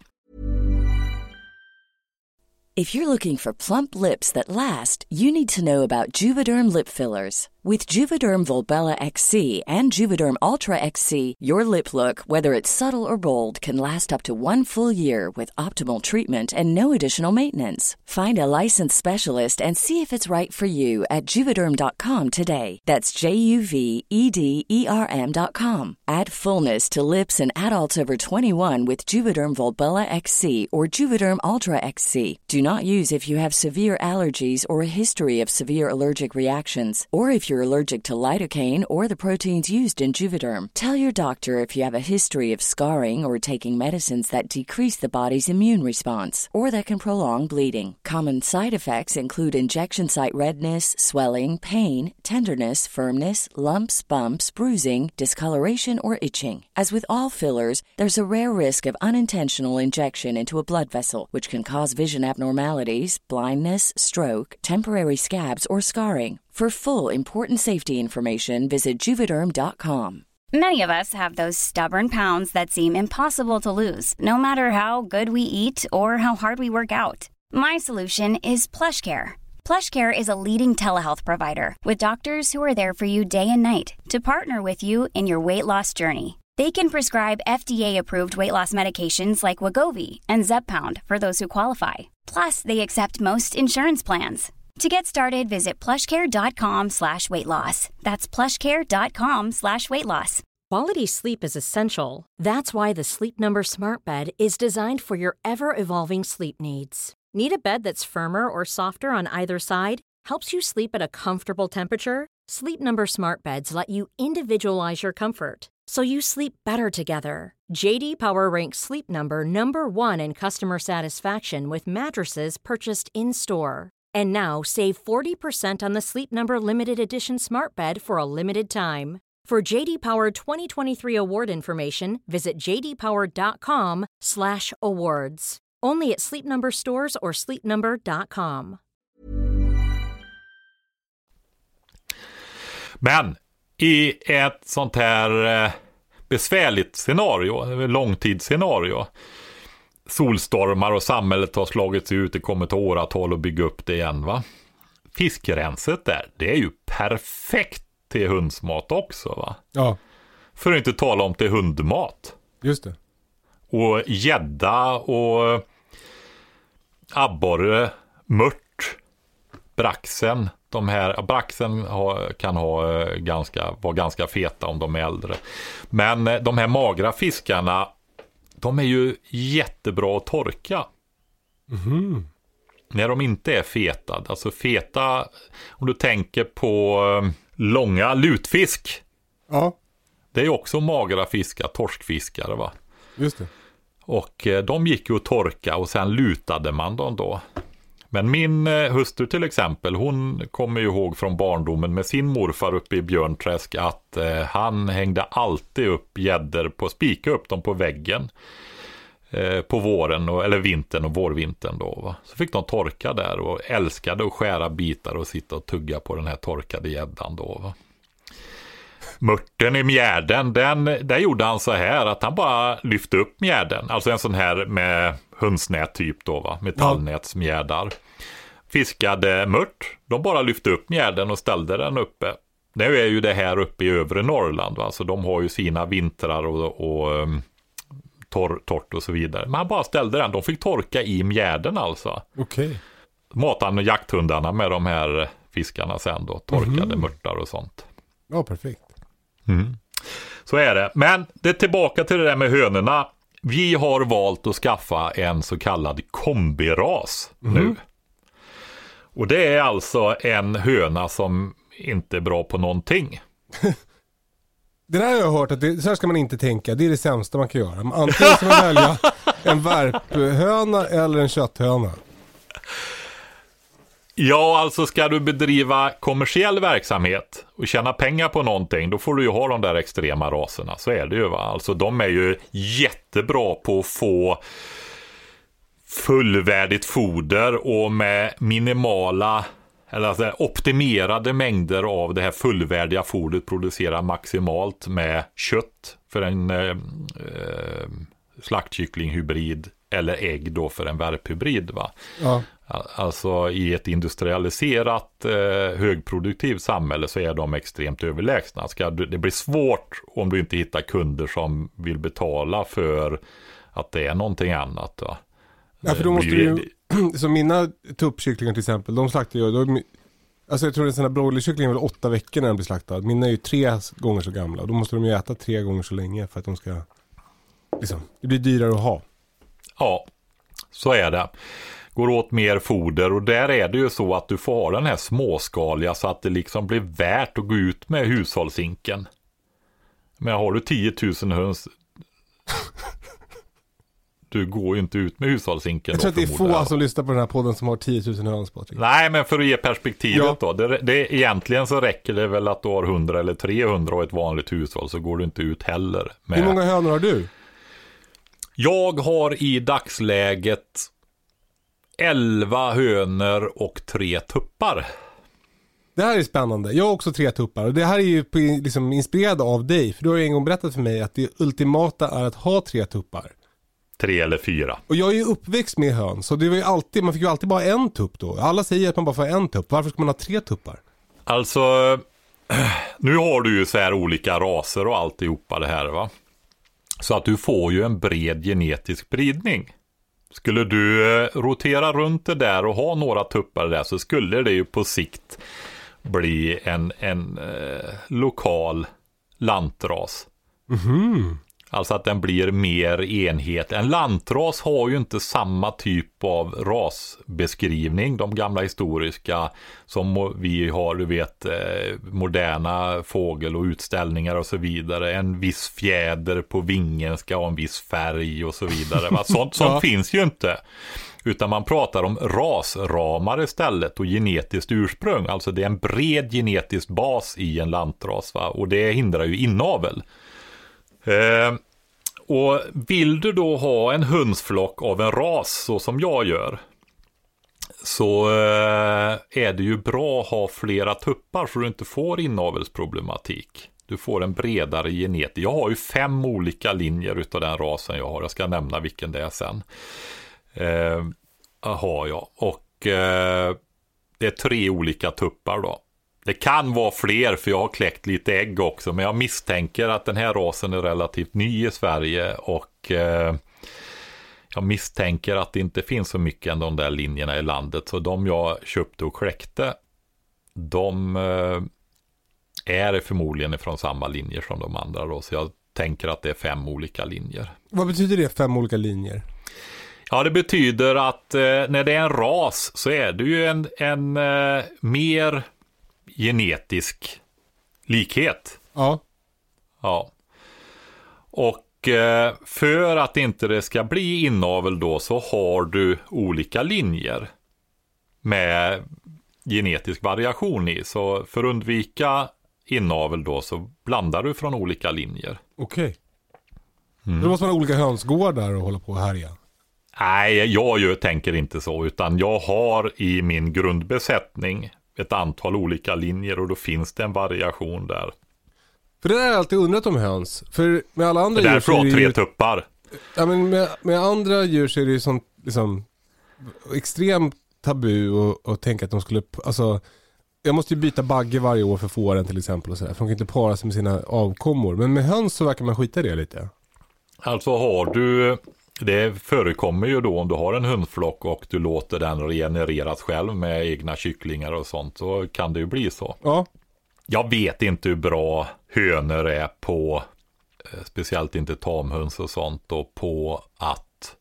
If you're looking for plump lips that last, you need to know about Juvederm lip fillers. With Juvederm Volbella X C and Juvederm Ultra X C, your lip look, whether it's subtle or bold, can last up to one full year with optimal treatment and no additional maintenance. Find a licensed specialist and see if it's right for you at juvederm dot com today. That's J U V E D E R M dot com. Add fullness to lips in adults over twenty-one with Juvederm Volbella X C or Juvederm Ultra X C. Do not use if you have severe allergies or a history of severe allergic reactions, or if you're allergic to lidocaine or the proteins used in Juvederm. Tell your doctor if you have a history of scarring or taking medicines that decrease the body's immune response or that can prolong bleeding. Common side effects include injection site redness, swelling, pain, tenderness, firmness, lumps, bumps, bruising, discoloration, or itching. As with all fillers, there's a rare risk of unintentional injection into a blood vessel, which can cause vision abnormalities, blindness, stroke, temporary scabs, or scarring. For full, important safety information, visit Juvederm dot com. Many of us have those stubborn pounds that seem impossible to lose, no matter how good we eat or how hard we work out. My solution is PlushCare. PlushCare is a leading telehealth provider with doctors who are there for you day and night to partner with you in your weight loss journey. They can prescribe F D A-approved weight loss medications like Wegovy and Zepbound for those who qualify. Plus, they accept most insurance plans. To get started, visit plushcare.com slash weight loss. That's plushcare.com slash weight loss. Quality sleep is essential. That's why the Sleep Number Smart Bed is designed for your ever-evolving sleep needs. Need a bed that's firmer or softer on either side? Helps you sleep at a comfortable temperature? Sleep Number Smart Beds let you individualize your comfort, so you sleep better together. J D Power ranks Sleep Number number one in customer satisfaction with mattresses purchased in-store. And now, save forty percent on the Sleep Number Limited Edition Smart Bed for a limited time. For J D Power twenty twenty-three award information, visit jdpower.com slash awards. Only at Sleep Number stores or sleep number dot com. Men i ett sånt här besvärligt scenario, långtidsscenario, solstormar och samhället har slagits ut, det kommer ta åratal att bygga upp det igen, va? Fiskrenset där, det är ju perfekt till hundsmat också, va? Ja. För att inte tala om till hundmat. Just det. Och gädda och abborre, mört, braxen. De här, braxen har, kan ha ganska, vara ganska feta om de är äldre. Men de här magra fiskarna, de är ju jättebra att torka. Mhm. När de inte är fetade. Alltså feta, om du tänker på långa lutfisk. Ja. Det är ju också magra fiskar, torskfiskare, va? Just det. Och de gick ju att torka och sen lutade man dem då. Men min hustru till exempel, hon kommer ju ihåg från barndomen med sin morfar uppe i Björnträsk att eh, han hängde alltid upp gäddor på, spika upp dem på väggen eh, på våren och, eller vintern och vårvintern då, va? Så fick de torka där och älskade att skära bitar och sitta och tugga på den här torkade gäddan då, va? Mörten i mjärden, den, där gjorde han så här att han bara lyfte upp mjärden, alltså en sån här med hundsnät typ då, va, metallnätsmjärdar. Fiskade mört, de bara lyfte upp mjärden och ställde den uppe. Nu är ju det här uppe i övre Norrland, va, så de har ju sina vintrar och, och um, torr, torrt och så vidare. Men han bara ställde den, de fick torka i mjärden alltså. Okej. Okay. Matade jakthundarna med de här fiskarna sen då, torkade mm. mörtar och sånt. Ja, perfekt. Mm. Så är det. Men det är tillbaka till det där med hönorna. Vi har valt att skaffa en så kallad kombiras mm. nu. Och det är alltså en höna som inte är bra på någonting. Det där har jag hört att det, så här ska man inte tänka. Det är det sämsta man kan göra. Antingen ska man välja en värphöna eller en kötthöna. Ja, alltså ska du bedriva kommersiell verksamhet och tjäna pengar på någonting, då får du ju ha de där extrema raserna. Så är det ju, va? Alltså de är ju jättebra på att få fullvärdigt foder och med minimala eller alltså optimerade mängder av det här fullvärdiga fodret producera maximalt med kött för en eh, eh, slaktkycklinghybrid eller ägg då för en värphybrid, va? Ja. Alltså i ett industrialiserat eh, högproduktivt samhälle så är de extremt överlägsna. Ska du, det blir svårt om du inte hittar kunder som vill betala för att det är någonting annat, va? Ja, för då måste du ju, som mina tuppkycklingar till exempel, de slaktar ju, de, alltså jag tror att en sån här broilerkyckling är väl åtta veckor när den blir slaktad. Mina är ju tre gånger så gamla och då måste de ju äta tre gånger så länge för att de ska, liksom, det blir dyrare att ha. Ja, så är det. Går åt mer foder och där är det ju så att du får ha den här småskaliga så att det liksom blir värt att gå ut med hushållsinken. Men har du tio tusen höns du går ju inte ut med hushållsinken. Jag tror att det är få som lyssnar på den här podden som har tio tusen höns på. Nej, men för att ge perspektivet ja. då. Det, det, egentligen så räcker det väl att du har hundra eller trehundra och ett vanligt hushåll så går du inte ut heller. Med... Hur många hönor har du? Jag har i dagsläget elva hönor och tre tuppar. Det här är spännande. Jag har också tre tuppar och det här är ju liksom inspirerad av dig. För du har ju en gång berättat för mig att det ultimata är att ha tre tuppar. Tre eller fyra. Och jag är ju uppväxt med höns så det var ju alltid, man fick ju alltid bara en tupp då. Alla säger att man bara får en tupp. Varför ska man ha tre tuppar? Alltså, nu har du ju så här olika raser och alltihopa det här, va? Så att du får ju en bred genetisk spridning. Skulle du eh, rotera runt det där och ha några tuppar där, så skulle det ju på sikt bli en, en eh, lokal lantras. Mm-hmm. Alltså att den blir mer enhet. En lantras har ju inte samma typ av rasbeskrivning, de gamla historiska, som vi har, du vet, moderna fågel och utställningar och så vidare. En viss fjäder på vingen ska ha en viss färg och så vidare. Sånt, sånt ja. finns ju inte. Utan man pratar om rasramar istället och genetiskt ursprung. Alltså det är en bred genetisk bas i en lantras, va? Och det hindrar ju inavel. Eh, och vill du då ha en hönsflock av en ras så som jag gör, så eh, är det ju bra att ha flera tuppar så du inte får inavelsproblematik. Du får en bredare genetik. Jag har ju fem olika linjer utav den rasen jag har. Jag ska nämna vilken det är sen. Eh, har jag. Och eh, det är tre olika tuppar då. Det kan vara fler för jag har kläckt lite ägg också, men jag misstänker att den här rasen är relativt ny i Sverige och eh, jag misstänker att det inte finns så mycket än de där linjerna i landet. Så de jag köpte och kläckte, de eh, är förmodligen från samma linjer som de andra då. Så jag tänker att det är fem olika linjer. Vad betyder det, fem olika linjer? Ja, det betyder att eh, när det är en ras så är det ju en, en eh, mer genetisk likhet. Ja. Ja. Och eh, för att inte det ska bli inavel då, så har du olika linjer med genetisk variation i. Så för att undvika inavel då så blandar du från olika linjer. Okej. Okay. Mm. Då måste man ha olika hönsgårdar och hålla på här igen. Nej, jag ju tänker inte så, utan jag har i min grundbesättning ett antal olika linjer och då finns det en variation där. För det där har jag alltid undrat om höns. För med alla andra det djur så är det tre ju... tuppar. Ja, men med, med andra djur så är det ju sånt liksom extremt tabu och, och tänka att de skulle, alltså jag måste ju byta bagge varje år för fåren till exempel och sådär. För de kan inte para sig med sina avkommor. Men med höns så verkar man skita det lite. Alltså har du, det förekommer ju då om du har en hundflock och du låter den regenereras själv med egna kycklingar och sånt, så kan det ju bli så. Ja. Jag vet inte hur bra hönor är på, speciellt inte tamhöns och sånt, och på att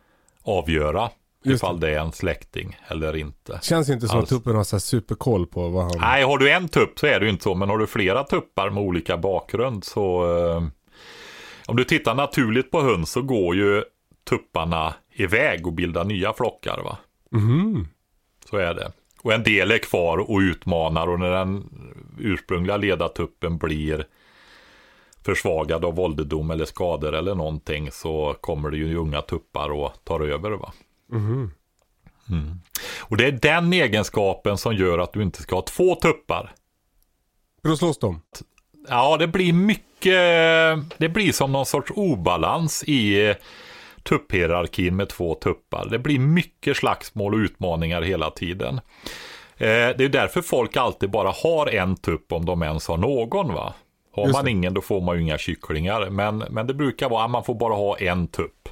avgöra ifall det är en släkting eller inte. Känns inte som alltså, att tuppen har så här superkoll på vad han... Nej, har du en tupp så är det ju inte så, men har du flera tuppar med olika bakgrund så... Eh, om du tittar naturligt på höns så går ju tupparna iväg och bildar nya flockar, va? Mm. Så är det. Och en del är kvar och utmanar, och när den ursprungliga ledartuppen blir försvagad av våldedom eller skador eller någonting, så kommer det ju unga tuppar och tar över, va? Mm. Mm. Och det är den egenskapen som gör att du inte ska ha två tuppar. För då slåss de? Ja, det blir mycket, det blir som någon sorts obalans i tupphierarkin med två tuppar. Det blir mycket slagsmål och utmaningar hela tiden. Eh, det är därför folk alltid bara har en tupp om de ens har någon, va? Har man ingen då får man ju inga kycklingar. Men, men det brukar vara att man får bara ha en tupp.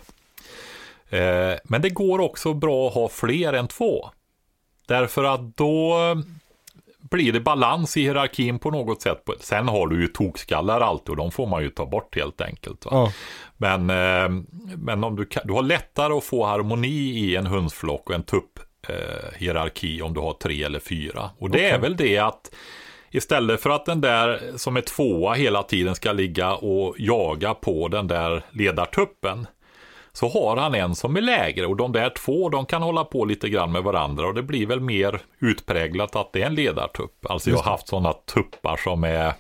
Eh, men det går också bra att ha fler än två. Därför att då blir det balans i hierarkin på något sätt. Sen har du ju tokskallar alltid och de får man ju ta bort helt enkelt, va? Ja. Men, eh, men om du, kan, du har lättare att få harmoni i en hönsflock och en tupp eh, hierarki om du har tre eller fyra. Och det okay. är väl det att istället för att den där som är tvåa hela tiden ska ligga och jaga på den där ledartuppen, så har han en som är lägre, och de där två de kan hålla på lite grann med varandra, och det blir väl mer utpräglat att det är en ledartupp. Alltså jag har haft sådana tuppar som är,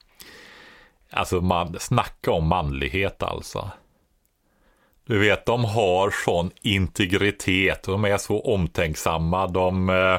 alltså man snacka om manlighet alltså. Du vet, de har sån integritet, de är så omtänksamma, de eh,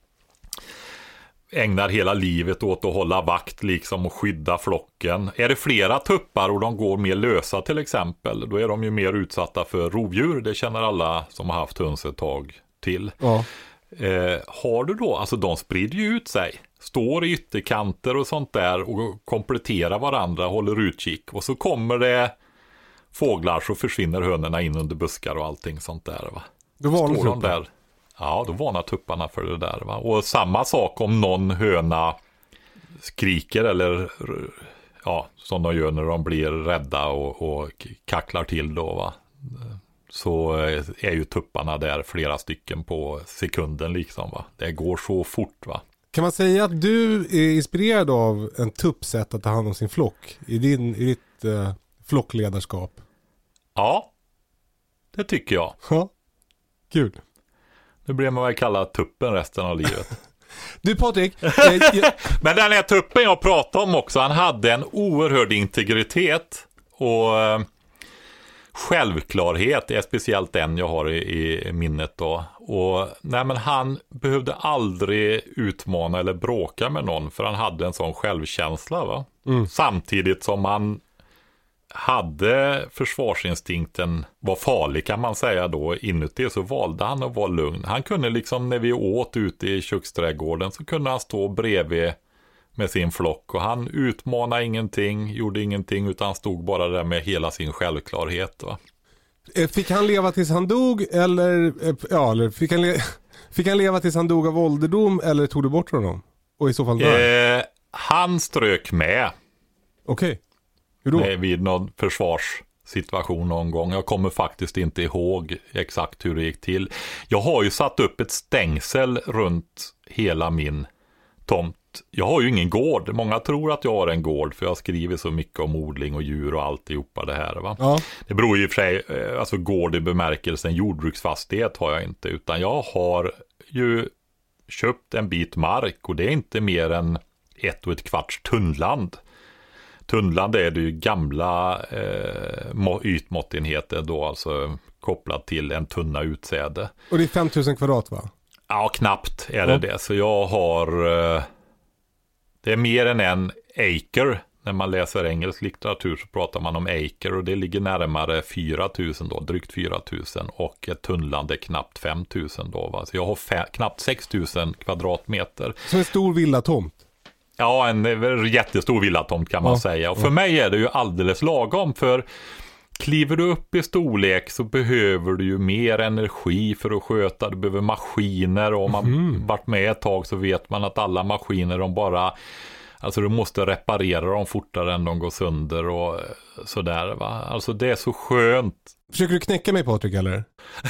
ägnar hela livet åt att hålla vakt liksom och skydda flocken. Är det flera tuppar och de går mer lösa till exempel, då är de ju mer utsatta för rovdjur. Det känner alla som har haft höns ett tag till. Ja. Eh, har du då, alltså de sprider ju ut sig, står i ytterkanter och sånt där och kompletterar varandra, håller utkik, och så kommer det fåglar så försvinner hönorna in under buskar och allting sånt där, va. Då varnar Står de där. Ja, då varnar tupparna för det där, va. Och samma sak om någon höna skriker eller ja, som de gör när de blir rädda och, och kacklar till då, va. Så är ju tupparna där flera stycken på sekunden liksom, va. Det går så fort, va. Kan man säga att du är inspirerad av en tupp sätt att ta hand om sin flock i, din, i ditt eh, flockledarskap? Ja, det tycker jag. Ja, kul. Nu blir man väl kalla tuppen resten av livet. Du Patrik. eh, jag... Men den här tuppen jag pratade om också, han hade en oerhörd integritet och eh, självklarhet är speciellt den jag har i, i minnet då. Och nej, men han behövde aldrig utmana eller bråka med någon för han hade en sån självkänsla, va. Mm. Samtidigt som han hade försvarsinstinkten var farlig kan man säga då inuti, så valde han att vara lugn. Han kunde liksom när vi åt ute i köksträdgården så kunde han stå bredvid med sin flock och han utmanade ingenting, gjorde ingenting utan stod bara där med hela sin självklarhet, va? Fick han leva tills han dog eller, ja, eller fick, han le- fick han leva tills han dog av ålderdom eller tog du bort honom? Och i så fall eh, han strök med. Okej. Okay. Hur då? Med, vid någon försvarssituation någon gång. Jag kommer faktiskt inte ihåg exakt hur det gick till. Jag har ju satt upp ett stängsel runt hela min tomt. Jag har ju ingen gård. Många tror att jag har en gård för jag skriver så mycket om odling och djur och alltihopa det här, va? Ja. Det beror ju för sig, alltså gård i bemärkelsen jordbruksfastighet har jag inte, utan jag har ju köpt en bit mark och det är inte mer än ett och ett kvarts tunnland. Tunnland är det ju gamla eh, ytmåttenheter då, alltså kopplat till en tunna utsäde. Och det är fem tusen kvadrat, va? Ja, knappt är det ja. det. Så jag har, eh, det är mer än en acre. När man läser engelsk litteratur så pratar man om acre och det ligger närmare fyra tusen då, drygt fyra tusen, och ett tunnland är knappt fem tusen då, va? Så jag har fe- knappt sex tusen kvadratmeter. Så en stor villatomt? Ja, en jättestor villatomt kan man ja. säga. Och för ja. mig är det ju alldeles lagom, för kliver du upp i storlek så behöver du ju mer energi för att sköta. Du behöver maskiner och om man mm. varit med ett tag så vet man att alla maskiner de bara, alltså du måste reparera dem fortare än de går sönder och sådär, va. Alltså det är så skönt. Försöker du knäcka mig, Patrik, eller?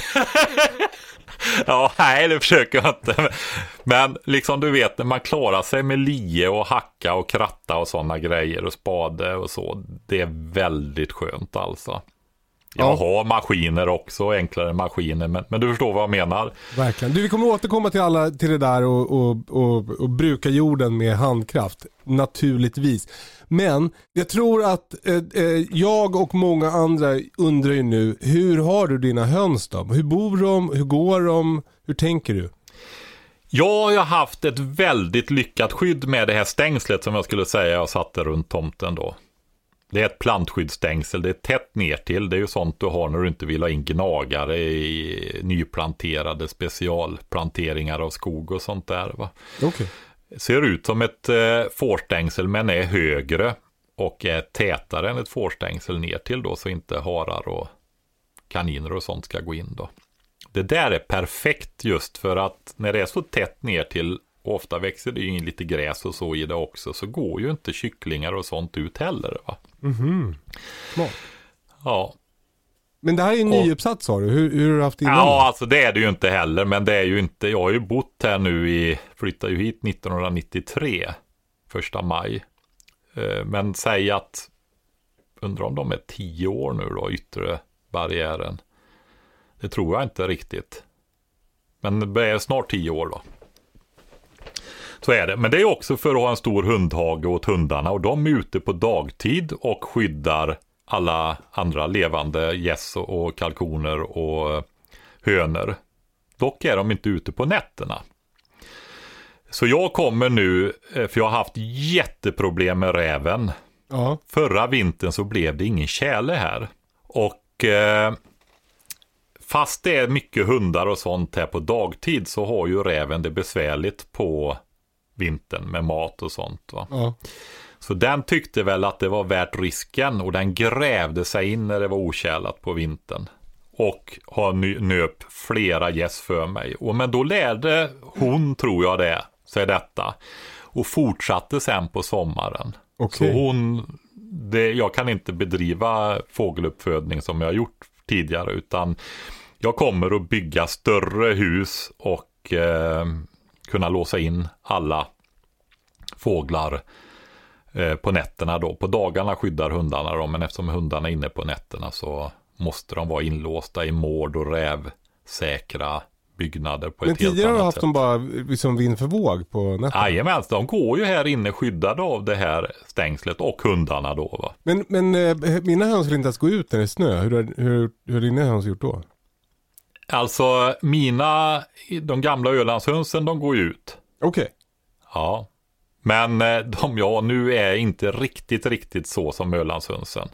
Ja, nej det försöker jag inte. Men liksom du vet, när man klarar sig med lie och hacka och kratta och sådana grejer och spade och så, det är väldigt skönt alltså. Jag ja. har maskiner också, enklare maskiner, men, men du förstår vad jag menar. Verkligen. Du, vi kommer återkomma till alla till det där och, och, och, och bruka jorden med handkraft, naturligtvis. Men jag tror att eh, jag och många andra undrar ju nu, hur har du dina höns då? Hur bor de? Hur går de? Hur tänker du? Ja, jag har haft ett väldigt lyckat skydd med det här stängslet som jag skulle säga jag satte runt tomten då. Det är ett plantskyddsstängsel, det är tätt ner till. Det är ju sånt du har när du inte vill ha in gnagare i nyplanterade specialplanteringar av skog och sånt där, va? Okay. Ser ut som ett eh, fårstängsel men är högre och är tätare än ett fårstängsel ner till då, så inte harar och kaniner och sånt ska gå in då. Det där är perfekt just för att när det är så tätt ner till, och ofta växer det ju in lite gräs och så i det också, så går ju inte kycklingar och sånt ut heller, va? Mhm. Smart. Ja. Men det här är ju nyuppsatt, sa du. Hur, hur har du haft det innan? Ja, alltså det är det ju inte heller, men det är ju inte, jag har ju bott här nu i, flyttade ju hit nittonhundranittiotre, första maj. Men säg att, undrar om de är tio år nu då, yttre barriären. Det tror jag inte riktigt. Men det är snart tio år då. Så är det. Men det är också för att ha en stor hundhage åt hundarna. Och de är ute på dagtid och skyddar alla andra levande gäss och kalkoner och hönor. Dock är de inte ute på nätterna. Så jag kommer nu, för jag har haft jätteproblem med räven. Ja. Förra vintern så blev det ingen tjäle här. Och eh, fast det är mycket hundar och sånt här på dagtid så har ju räven det besvärligt på vintern med mat och sånt, va? Ja. Så den tyckte väl att det var värt risken och den grävde sig in när det var otjälat på vintern. Och har nöp flera gäss för mig. Och men då lärde hon, tror jag det, sig detta. Och fortsatte sen på sommaren. Okay. Så hon, det, jag kan inte bedriva fågeluppfödning som jag har gjort tidigare. Utan jag kommer att bygga större hus och eh, kunna låsa in alla fåglar eh, på nätterna då. På dagarna skyddar hundarna då, men eftersom hundarna är inne på nätterna så måste de vara inlåsta i mård och rävsäkra byggnader på men ett helt annat sätt. Men tidigare har haft de bara liksom vind för våg på nätterna? Jajamän, de går ju här inne skyddade av det här stängslet och hundarna då va. Men, men eh, mina höns vill inte ens gå ut när det är snö. Hur har, hur, hur har dina höns gjort då? Alltså mina, de gamla Ölandshönsen, de går ju ut. Okej. Okay. Ja, men de jag nu är inte riktigt, riktigt så som Ölandshönsen.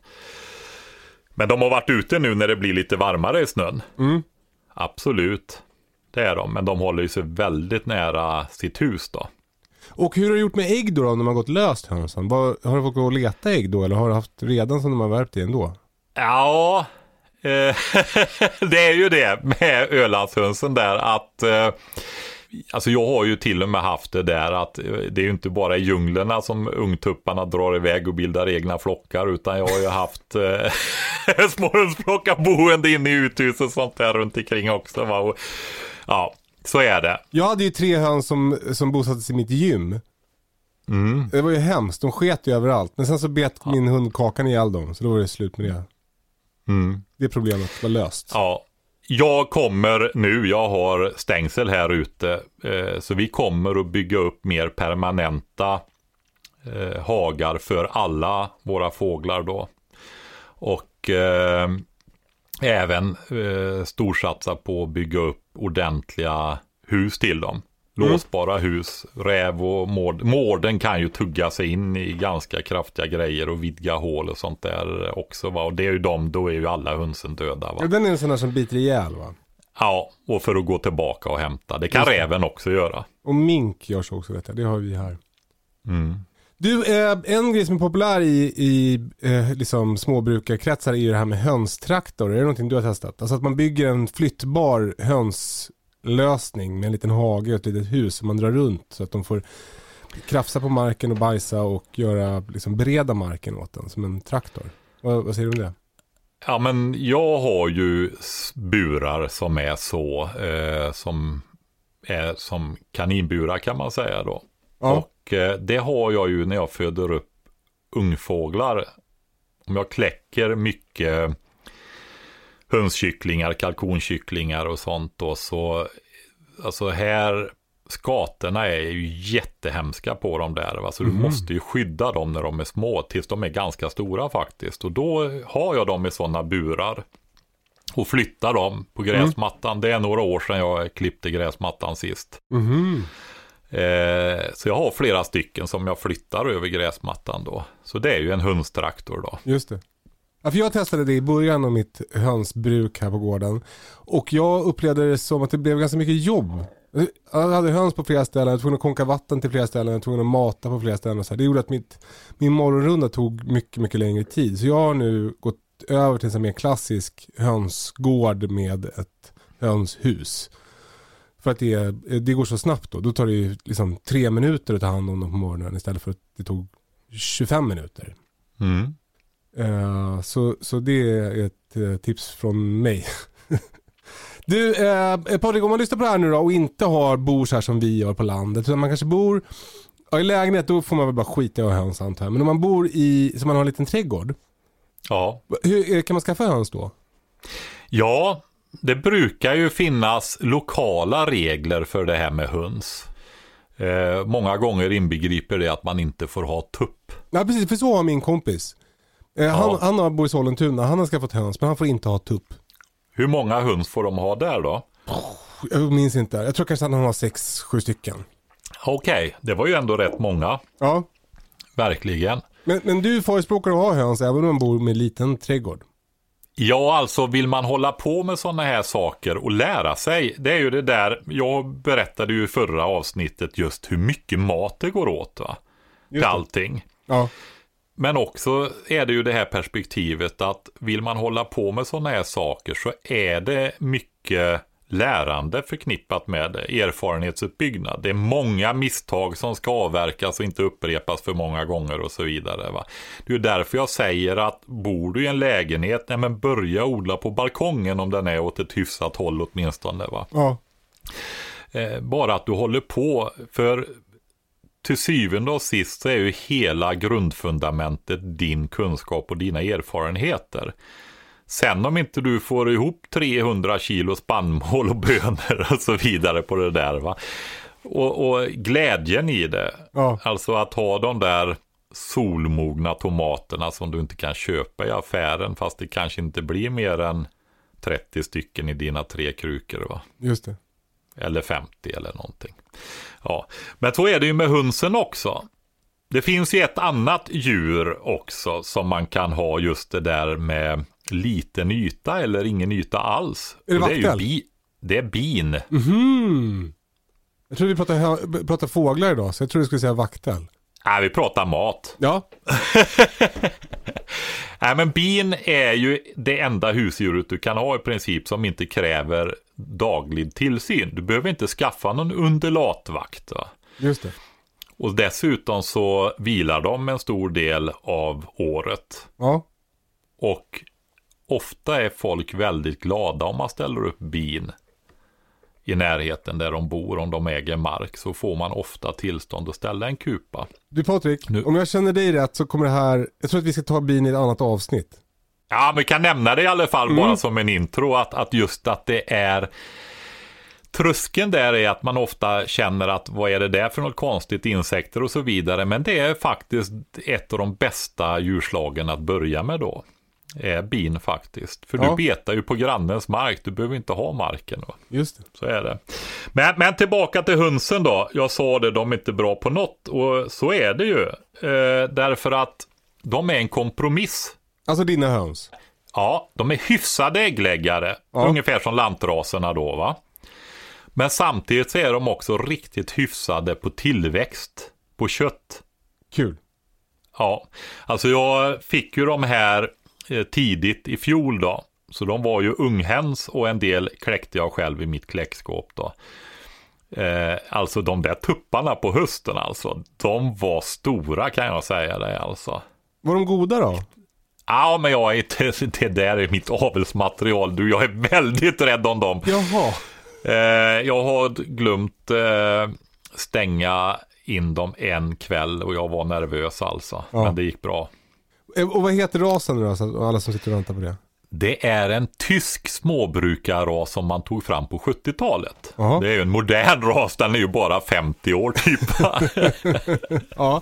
Men de har varit ute nu när det blir lite varmare i snön. Mm. Absolut, det är de. Men de håller ju sig väldigt nära sitt hus då. Och hur har du gjort med ägg då, då när man gått löst hönsen? Var, har du fått gå och leta ägg då? Eller har du haft redan som de har värpt i ändå? Ja, eh, det är ju det med Ölandshönsen där att... Eh, Alltså jag har ju till och med haft det där att det är ju inte bara i djunglerna som ungtupparna drar iväg och bildar egna flockar, utan jag har ju haft eh, små hönsflockar boende inne i uthuset och sånt där runt omkring också. Va? Och, ja, så är det. Jag hade ju tre höns som, som bosattes i mitt gym. Mm. Det var ju hemskt, de sket ju överallt. Men sen så bet ja. min hund Kakan ihjäl dem, så då var det slut med det. Mm. Det problemet var löst. Ja. Jag kommer nu, jag har stängsel här ute, eh, så vi kommer att bygga upp mer permanenta eh, hagar för alla våra fåglar då. Och eh, även eh, storsatsa på att bygga upp ordentliga hus till dem. Låsbara mm. hus, räv och mård. Mården kan ju tugga sig in i ganska kraftiga grejer och vidga hål och sånt där också va. Och det är ju de, då är ju alla hönsen döda va. Ja, den är en sån här som biter ihjäl va? Ja, och för att gå tillbaka och hämta. Det kan Just räven också göra. Och mink gör så också vet jag, det har vi här. Mm. Du, eh, en grej som är populär i, i eh, liksom småbrukarkretsar är ju det här med hönstraktor. Är det någonting du har testat? Alltså att man bygger en flyttbar höns lösning med en liten hage och ett litet hus som man drar runt så att de får krafsa på marken och bajsa och göra, liksom bereda marken åt den som en traktor. Vad, vad säger du om det? Ja men jag har ju burar som är så eh, som är som kaninburar kan man säga då. Ja. Och eh, det har jag ju när jag föder upp ungfåglar. Om jag kläcker mycket hönskycklingar, kalkonkycklingar och sånt då, så alltså här skatorna är ju jättehemska på dem där va? Så mm. du måste ju skydda dem när de är små tills de är ganska stora faktiskt, och då har jag dem i sådana burar och flyttar dem på gräsmattan. Mm. Det är några år sedan jag klippte gräsmattan sist. Mm. eh, så jag har flera stycken som jag flyttar över gräsmattan då, så det är ju en hönstraktor då. Just det. Ja, för jag testade det i början av mitt hönsbruk här på gården. Och jag upplevde det som att det blev ganska mycket jobb. Jag hade höns på flera ställen, jag var tvungen att konka vatten till flera ställen, jag var tvungen att mata på flera ställen. Och så här. Det gjorde att mitt, min morgonrunda tog mycket, mycket längre tid. Så jag har nu gått över till en mer klassisk hönsgård med ett hönshus. För att det, det går så snabbt då. Då tar det ju liksom tre minuter att ta hand om dem på morgonen istället för att det tog tjugofem minuter. Mm. Uh, så, så det är ett uh, tips från mig. Du, uh, Patrik, om man lyssnar på det här nu då och inte har bor så här som vi gör på landet, utan man kanske bor ja, i lägenhet, då får man väl bara skita i att ha höns antar jag. Men om man bor i, så man har en liten trädgård. Ja. Hur kan man skaffa höns då? Ja, det brukar ju finnas lokala regler för det här med höns. Eh, många gånger inbegriper det att man inte får ha tupp. Ja, precis, för så har min kompis. Eh, han, ja. han har bor i Sollentuna, han har skaffat höns, men han får inte ha tupp. Hur många höns får de ha där då? Jag minns inte. Jag tror kanske att han har sex, sju stycken. Okej, okay, det var ju ändå rätt många. Ja. Verkligen. Men, men du förespråkar att ha höns även om man bor med en liten trädgård? Ja, alltså vill man hålla på med sådana här saker och lära sig, det är ju det där, jag berättade ju i förra avsnittet just hur mycket mat det går åt va? Till allting. Ja. Men också är det ju det här perspektivet att vill man hålla på med sådana här saker så är det mycket lärande förknippat med det, erfarenhetsuppbyggnad. Det är många misstag som ska avverkas och inte upprepas för många gånger och så vidare. Va? Det är därför jag säger att bor du i en lägenhet, nej men börja odla på balkongen om den är åt ett hyfsat håll åtminstone. Va? Ja. Eh, bara att du håller på, för till syvende och sist så är ju hela grundfundamentet din kunskap och dina erfarenheter. Sen om inte du får ihop trehundra kilo spannmål och bönor och så vidare på det där, va. Och, och glädjen i det, ja. Alltså att ha de där solmogna tomaterna som du inte kan köpa i affären, fast det kanske inte blir mer än trettio stycken i dina tre krukor, va. Just det. Eller femtio eller någonting. Ja, men så är det ju med hönsen också. Det finns ju ett annat djur också som man kan ha just det där med liten yta eller ingen yta alls. Är det vaktel? Det är ju bi, det är bin. Mhm. Jag tror vi pratar, pratar fåglar idag, så jag tror du skulle säga vaktel. Nej, vi pratar mat. Ja. Nej, men bin är ju det enda husdjuret du kan ha i princip som inte kräver daglig tillsyn. Du behöver inte skaffa någon undulatvakt, va? Just det. Och dessutom så vilar de en stor del av året. Ja. Och ofta är folk väldigt glada om man ställer upp bin i närheten där de bor. Om de äger mark så får man ofta tillstånd att ställa en kupa. Du Patrik, nu. Om jag känner dig rätt så kommer det här, jag tror att vi ska ta bin i ett annat avsnitt. Ja, men vi kan nämna det i alla fall, mm. bara som en intro, att, att just att det är tröskeln där är att man ofta känner att vad är det där för något konstigt, insekter och så vidare, men det är faktiskt ett av de bästa djurslagen att börja med då. Är bin faktiskt. För ja. du betar ju på grannens mark. Du behöver inte ha marken då. Just det. Så är det. Men, men tillbaka till hönsen då. Jag sa det, de är inte bra på något. Och så är det ju. Eh, därför att de är en kompromiss. Alltså dina höns? Ja, de är hyfsade äggläggare. Ja. Ungefär som lantraserna då, va? Men samtidigt så är de också riktigt hyfsade på tillväxt. På kött. Kul. Ja, alltså jag fick ju de här tidigt i fjol då. Så de var ju unghens och en del kläckte jag själv i mitt kläckskåp då. Eh, alltså de där tupparna på hösten alltså. De var stora kan jag säga det alltså. Var de goda då? Ja, men jag är inte, det där är mitt avelsmaterial. Du, jag är väldigt rädd om dem. Jaha. Eh, jag har glömt eh, stänga in dem en kväll och jag var nervös alltså. Ja. Men det gick bra. Och vad heter rasen nu då, alla som sitter och väntar på det? Det är en tysk småbrukarras som man tog fram på sjuttiotalet. Aha. Det är ju en modern ras, den är ju bara femtio år typ. Ja.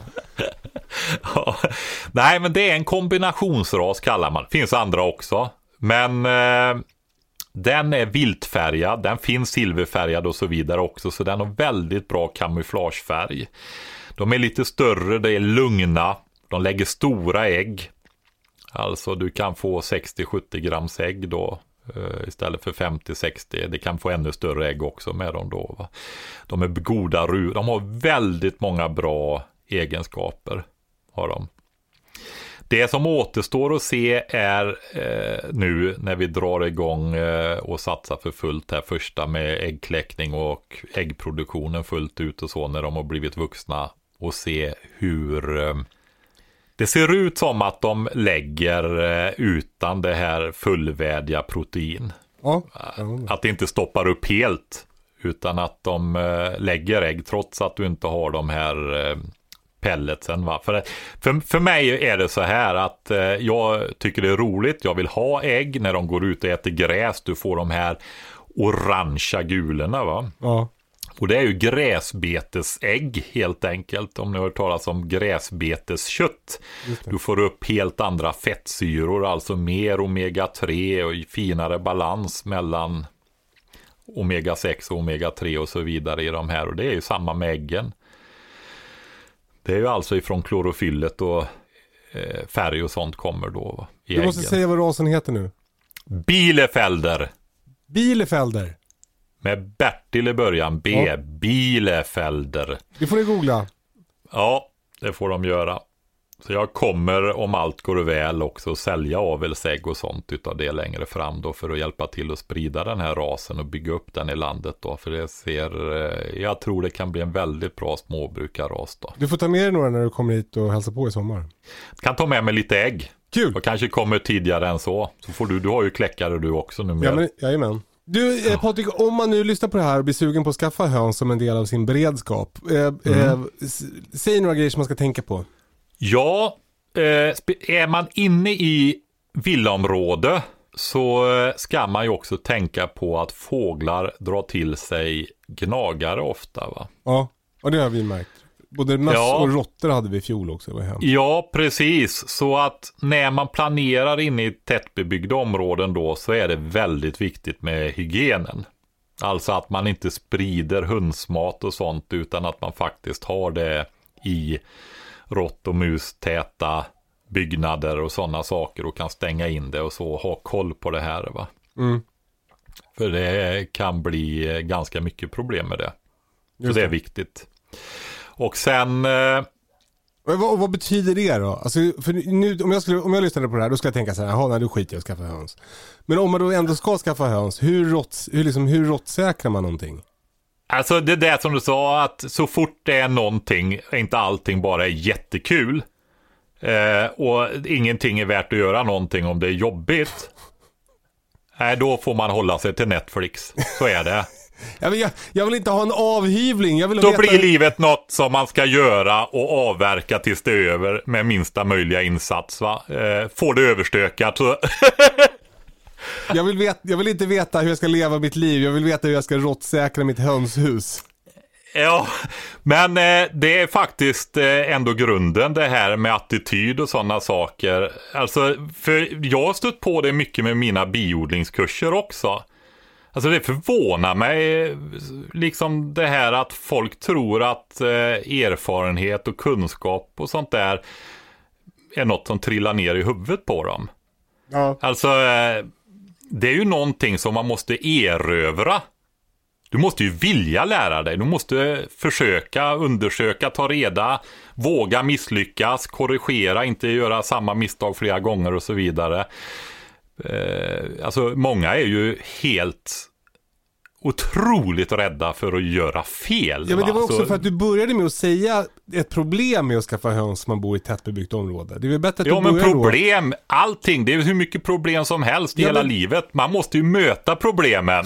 Ja. Nej, men det är en kombinationsras kallar man. Finns andra också. Men eh, den är viltfärgad, den finns silverfärgad och så vidare också. Så den har väldigt bra kamouflagefärg. De är lite större, det är lugna. De lägger stora ägg. Alltså du kan få sextio till sjuttio grams ägg då. Uh, istället för femtio till sextio. Det kan få ännu större ägg också med dem då. Va? De är goda ru. De har väldigt många bra egenskaper. Har de. Det som återstår att se är eh, nu när vi drar igång eh, och satsar för fullt här första med äggkläckning och äggproduktionen fullt ut och så när de har blivit vuxna och se hur eh, det ser ut som att de lägger eh, utan det här fullvärdiga protein. Ja. Att det inte stoppar upp helt utan att de eh, lägger ägg trots att du inte har de här eh, pelletsen. Va? För, för, för mig är det så här att eh, jag tycker det är roligt. Jag vill ha ägg när de går ut och äter gräs. Du får de här orangea gulorna, va? Ja. Och det är ju gräsbetesägg helt enkelt. Om ni har hört talas om gräsbeteskött. Du får upp helt andra fettsyror. Alltså mer omega tre och finare balans mellan omega sex och omega tre och så vidare i de här. Och det är ju samma med äggen. Det är ju alltså ifrån klorofyllet och eh, färg och sånt kommer då i äggen. Du måste säga vad rasen heter nu. Bielefelder. Bielefelder. Med Bertil i början. B. Ja. Bielefelder. Det får ni googla. Ja, det får de göra. Så jag kommer, om allt går väl, också sälja avelsägg och sånt utav det längre fram då, för att hjälpa till att sprida den här rasen och bygga upp den i landet då. För det ser, jag tror det kan bli en väldigt bra småbrukarras då. Du får ta med dig några när du kommer hit och hälsa på i sommar. Kan ta med mig lite ägg. Kul! Och kanske kommer tidigare än så. Så får du, du har ju kläckare du också nu med. Ja, men, jajamän. Du eh, Patrik, om man nu lyssnar på det här och blir sugen på att skaffa höns som en del av sin beredskap. Eh, mm. eh, s- säg några grejer som man ska tänka på. Ja, eh, är man inne i villaområde så ska man ju också tänka på att fåglar drar till sig gnagare ofta, va? Ja, och det har vi märkt. Både möss ja. och råttor hade vi i fjol också. Det var hemskt. Ja, precis. Så att när man planerar inne i tättbebyggda områden då, så är det väldigt viktigt med hygienen. Alltså att man inte sprider hönsmat och sånt, utan att man faktiskt har det i rått- och mustäta byggnader och sådana saker och kan stänga in det och så ha koll på det här, va? Mm. För det kan bli ganska mycket problem med det. Så det är viktigt. Och sen... Eh... Vad, vad betyder det då? Alltså, för nu, om, jag skulle, om jag lyssnade på det här, då skulle jag tänka så här, jaha, nej, då skiter jag att skaffa höns. Men om man då ändå ska skaffa höns, hur, rått, hur, liksom, hur råttsäkrar man någonting? Alltså det är det som du sa, att så fort det är någonting, inte allting bara är jättekul. Eh, och ingenting är värt att göra någonting om det är jobbigt. Nej, då får man hålla sig till Netflix. Så är det. Jag vill, jag, jag vill inte ha en avhyvling. Jag vill Då veta... blir livet något som man ska göra och avverka tills det är över med minsta möjliga insats, va? Eh, får det överstökat så... jag, vill veta, jag vill inte veta hur jag ska leva mitt liv. Jag vill veta hur jag ska råttsäkra mitt hönshus. Ja, men eh, det är faktiskt eh, ändå grunden, det här med attityd och sådana saker. Alltså, för jag har stött på det mycket med mina biodlingskurser också. Alltså det förvånar mig liksom det här att folk tror att eh, erfarenhet och kunskap och sånt där är något som trillar ner i huvudet på dem. Ja. Alltså eh, det är ju någonting som man måste erövra. Du måste ju vilja lära dig. Du måste försöka, undersöka, ta reda, våga misslyckas, korrigera, inte göra samma misstag flera gånger och så vidare. Eh, alltså många är ju helt otroligt rädda för att göra fel. Ja, men det var va? också Så... för att du började med att säga ett problem med att skaffa höns man bor i ett tättbebyggt område. Det är väl bättre att ja, du men problem, då. allting, det är hur mycket problem som helst i ja, hela men... livet. Man måste ju möta problemen.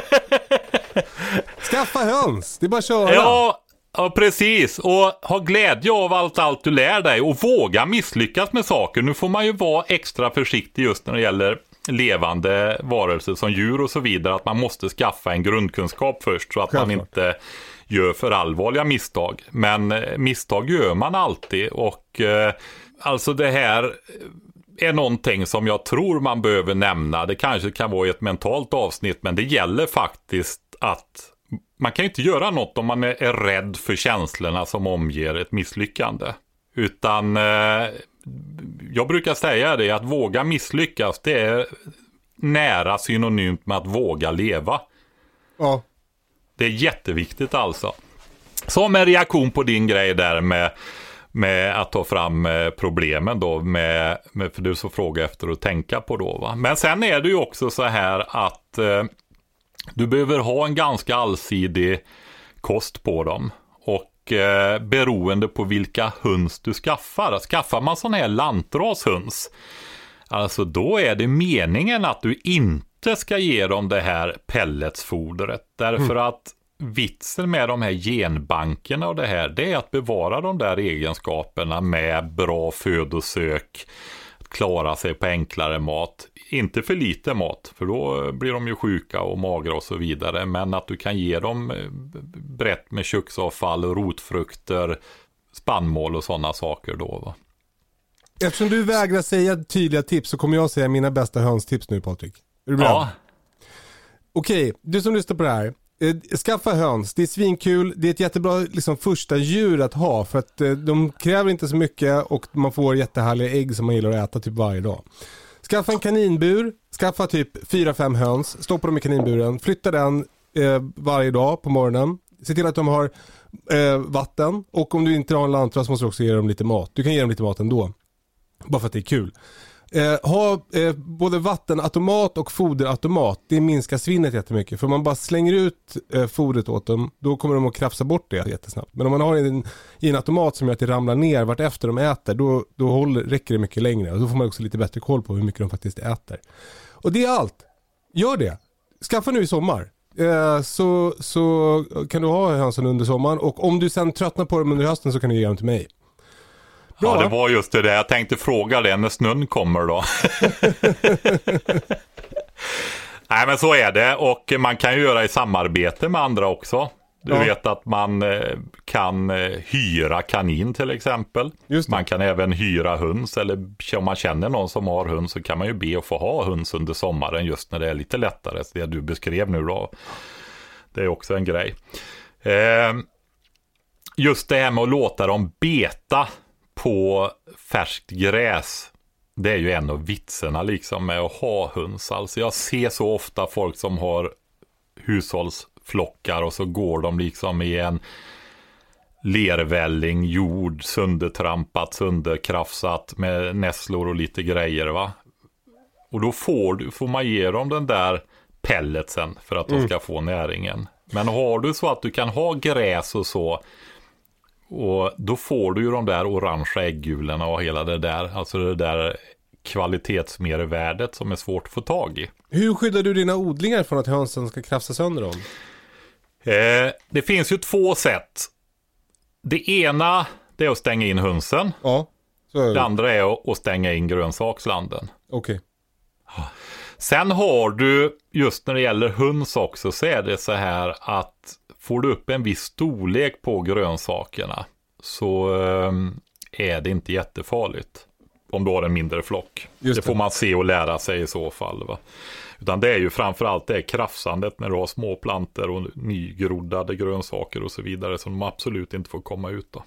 Skaffa höns, det är bara att köra. Ja, ja, precis. Och ha glädje av allt, allt du lär dig och våga misslyckas med saker. Nu får man ju vara extra försiktig just när det gäller levande varelser som djur och så vidare, att man måste skaffa en grundkunskap först så att Självklart. Man inte gör för allvarliga misstag. Men misstag gör man alltid och eh, alltså det här är någonting som jag tror man behöver nämna. Det kanske kan vara ett mentalt avsnitt, men det gäller faktiskt att man kan inte göra något om man är rädd för känslorna som omger ett misslyckande. Utan eh, jag brukar säga det, att våga misslyckas, det är nära synonymt med att våga leva. Ja. Det är jätteviktigt alltså. Som en reaktion på din grej där med, med att ta fram problemen då, med, med, för du så fråga efter att tänka på då, va? Men sen är det ju också så här att eh, du behöver ha en ganska allsidig kost på dem. Och eh, beroende på vilka höns du skaffar. Skaffar man sån här lantrashöns, alltså då är det meningen att du inte ska ge dem det här pelletsfodret. Därför mm. att vitsen med de här genbankerna och det här, det är att bevara de där egenskaperna med bra födosök, att klara sig på enklare mat. Inte för lite mat, för då blir de ju sjuka och magra och så vidare. Men att du kan ge dem brett med köksavfall och rotfrukter, spannmål och sådana saker då, va? Eftersom du vägrar säga tydliga tips så kommer jag säga mina bästa hönstips nu, Patrik. Är du beredd? Ja. Okej, du som lyssnar på det här. Eh, skaffa höns, det är svinkul. Det är ett jättebra liksom, första djur att ha. För att eh, de kräver inte så mycket och man får jättehärliga ägg som man gillar att äta typ varje dag. Skaffa en kaninbur, skaffa typ fyra fem höns, stoppa dem i kaninburen, flytta den eh, varje dag på morgonen. Se till att de har eh, vatten. Och om du inte har en lantras måste du också ge dem lite mat. Du kan ge dem lite mat ändå. Bara för att det är kul. Eh, ha eh, både vattenautomat och foderautomat. Det minskar svinnet jättemycket. För om man bara slänger ut eh, fodret åt dem, då kommer de att krafsa bort det jättesnabbt. Men om man har en, i en automat som gör att det ramlar ner vart efter de äter, då, då håller, räcker det mycket längre. Och då får man också lite bättre koll på hur mycket de faktiskt äter. Och det är allt. Gör det. Skaffa nu i sommar. Eh, så, så kan du ha hönsen under sommaren. Och om du sen tröttnar på dem under hösten så kan du ge dem till mig. Bra. Ja, det var just det där. Jag tänkte fråga det när snön kommer då. Nej, men så är det. Och man kan ju göra i samarbete med andra också. Du ja. vet att man eh, kan eh, hyra kanin till exempel. Man kan även hyra höns. Eller om man känner någon som har höns så kan man ju be att få ha höns under sommaren. Just när det är lite lättare. Så det du beskrev nu då. Det är också en grej. Eh, just det här med att låta dem beta på färskt gräs, det är ju en av vitserna liksom med att ha höns. Alltså jag ser så ofta folk som har hushållsflockar och så går de liksom i en lervälling, jord, söndertrampat, sönderkrafsat med nässlor och lite grejer, va? Och då får, får man ge dem den där pelletsen för att de ska mm. få näringen. Men har du så att du kan ha gräs och så, och då får du ju de där orangea äggulorna och hela det där, alltså det där kvalitetsmervärdet som är svårt att få tag i. Hur skyddar du dina odlingar från att hönsen ska krafsa sönder dem? Eh, det finns ju två sätt. Det ena, det är att stänga in hönsen. Ja, så är det. Det andra är att stänga in grönsakslanden. Okej. Okay. Sen har du, just när det gäller höns också, så är det så här att får du upp en viss storlek på grönsakerna så eh, är det inte jättefarligt om du har en mindre flock. Det. det får man se och lära sig i så fall, va? Utan det är ju framförallt det krafsandet när du har små planter och nygroddade grönsaker och så vidare som de absolut inte får komma ut då.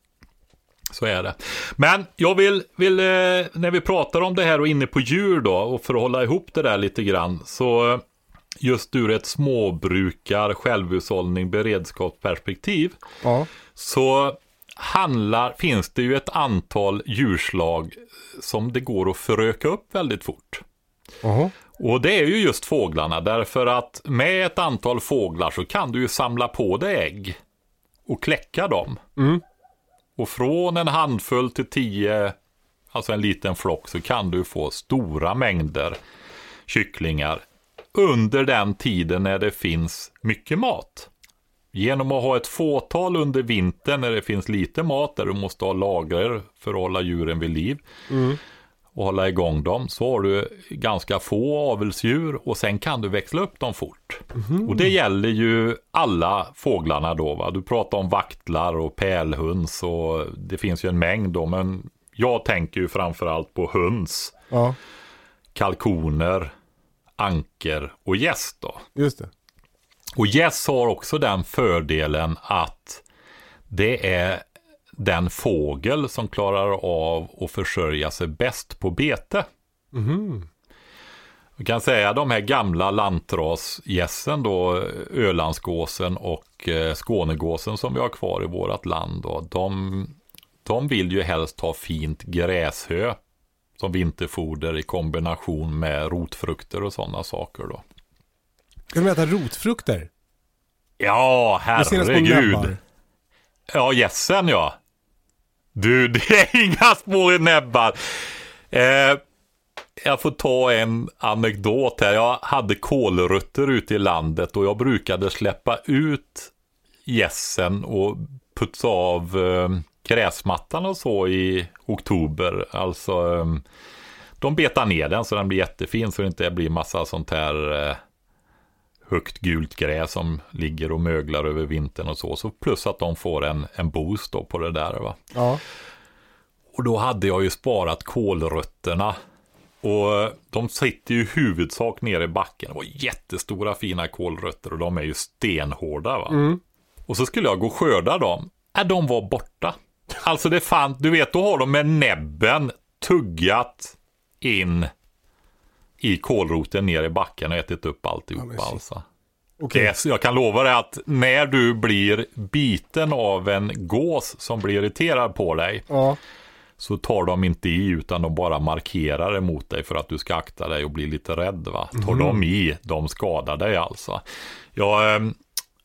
Så är det. Men jag vill, vill eh, när vi pratar om det här och inne på djur då, och för att hålla ihop det där lite grann, så just ur ett småbrukar, självhushållning, beredskapsperspektiv ja. så handlar, finns det ju ett antal djurslag som det går att föröka upp väldigt fort. Uh-huh. Och det är ju just fåglarna, därför att med ett antal fåglar så kan du ju samla på dig ägg och kläcka dem. Mm. Och från en handfull till tio, alltså en liten flock, så kan du få stora mängder kycklingar under den tiden när det finns mycket mat. Genom att ha ett fåtal under vintern när det finns lite mat, där du måste ha lager för att hålla djuren vid liv mm. och hålla igång dem, så har du ganska få avelsdjur och sen kan du växla upp dem fort. Mm. Och det gäller ju alla fåglarna då, va? Du pratar om vaktlar och pärlhöns och det finns ju en mängd då, men jag tänker ju framförallt på höns, ja. kalkoner, anker och gäss då. Just det. Och gäss har också den fördelen att det är den fågel som klarar av att försörja sig bäst på bete. Mm. Vi kan säga de här gamla lantrasgässen då, Ölandsgåsen och eh, Skånegåsen som vi har kvar i vårt land då, de, de vill ju helst ha fint gräshö som vinterfoder i kombination med rotfrukter och sådana saker då. Kan du äta rotfrukter? Ja, herregud. Ja, gässen ja. Du, det är inga små näbbar. Eh, jag får ta en anekdot här. Jag hade kålrötter ute i landet och jag brukade släppa ut gässen och putsa av eh, gräsmattan och så i oktober. Alltså, eh, de betar ner den så den blir jättefin så det inte blir massa sånt här eh, högt gult gräs som ligger och möglar över vintern och så. Så plus att de får en, en boost då på det där, va? Ja. Och då hade jag ju sparat kålrötterna. Och de sitter ju huvudsak nere i backen. Det var jättestora fina kålrötter och de är ju stenhårda, va? Mm. Och så skulle jag gå och skörda dem. Äh, de var borta. Alltså det fann, du vet, då har de med näbben tuggat in i kålroten ner i backen och ätit upp alltihop, ja, alltså. Okay. Det, jag kan lova dig att när du blir biten av en gås som blir irriterad på dig, ja. så tar de inte i utan de bara markerar emot dig för att du ska akta dig och bli lite rädd. Va? Tar mm. de i, de skadar dig alltså. Jag äh,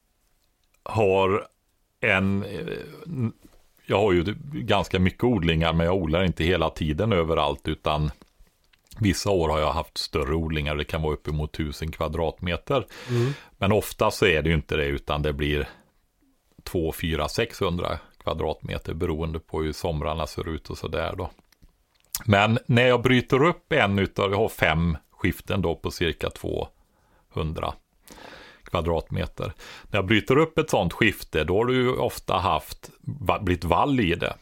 har en... Äh, jag har ju ganska mycket odlingar, men jag odlar inte hela tiden överallt, utan vissa år har jag haft större odlingar. Det kan vara uppemot tusen kvadratmeter. Mm. Men ofta så är det ju inte det, utan det blir två, fyra, sexhundra kvadratmeter beroende på hur somrarna ser ut och sådär då. Men när jag bryter upp en utav, jag har fem skiften då på cirka tvåhundra kvadratmeter. När jag bryter upp ett sånt skifte, då har du ofta haft, blivit vall i det.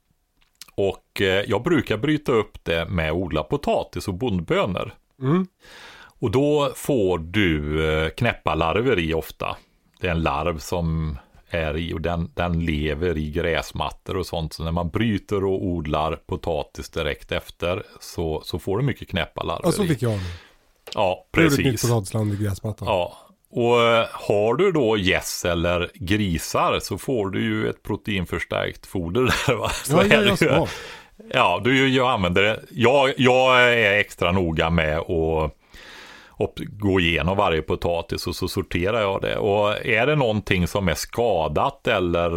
Och eh, jag brukar bryta upp det med att odla potatis och bondbönor. Mm. Och då får du eh, knäppa larver i ofta. Det är en larv som är i, och den, den lever i gräsmattor och sånt. Så när man bryter och odlar potatis direkt efter så, så får du mycket knäppa larver. Ja, så fick jag. Ja, precis. Det är ett nytt potatisland i gräsmattan. Ja. Och har du då gäss eller grisar så får du ju ett proteinförstärkt foder där, va? Så ja, är det ju, ja, du, jag använder det. Jag, jag är extra noga med att och gå igenom varje potatis och så sorterar jag det. Och är det någonting som är skadat eller,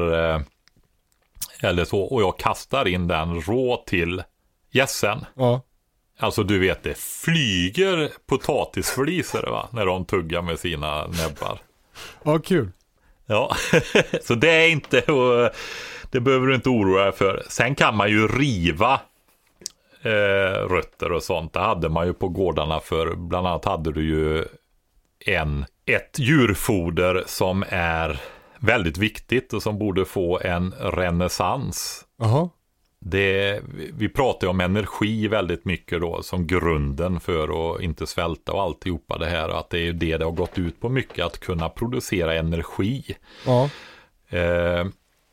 eller så, och jag kastar in den rå till gässen. Ja. Alltså du vet, det flyger potatisfliser, va? När de tuggar med sina näbbar. Ja, kul. Ja, så det är inte, och det behöver du inte oroa dig för. Sen kan man ju riva eh, rötter och sånt. Det hade man ju på gårdarna för. Bland annat hade du ju en, ett djurfoder som är väldigt viktigt och som borde få en renässans. Jaha. Det, vi pratar om energi väldigt mycket då som grunden för att inte svälta och alltihopa det här, och att det är det det har gått ut på mycket, att kunna producera energi. Ja. Eh,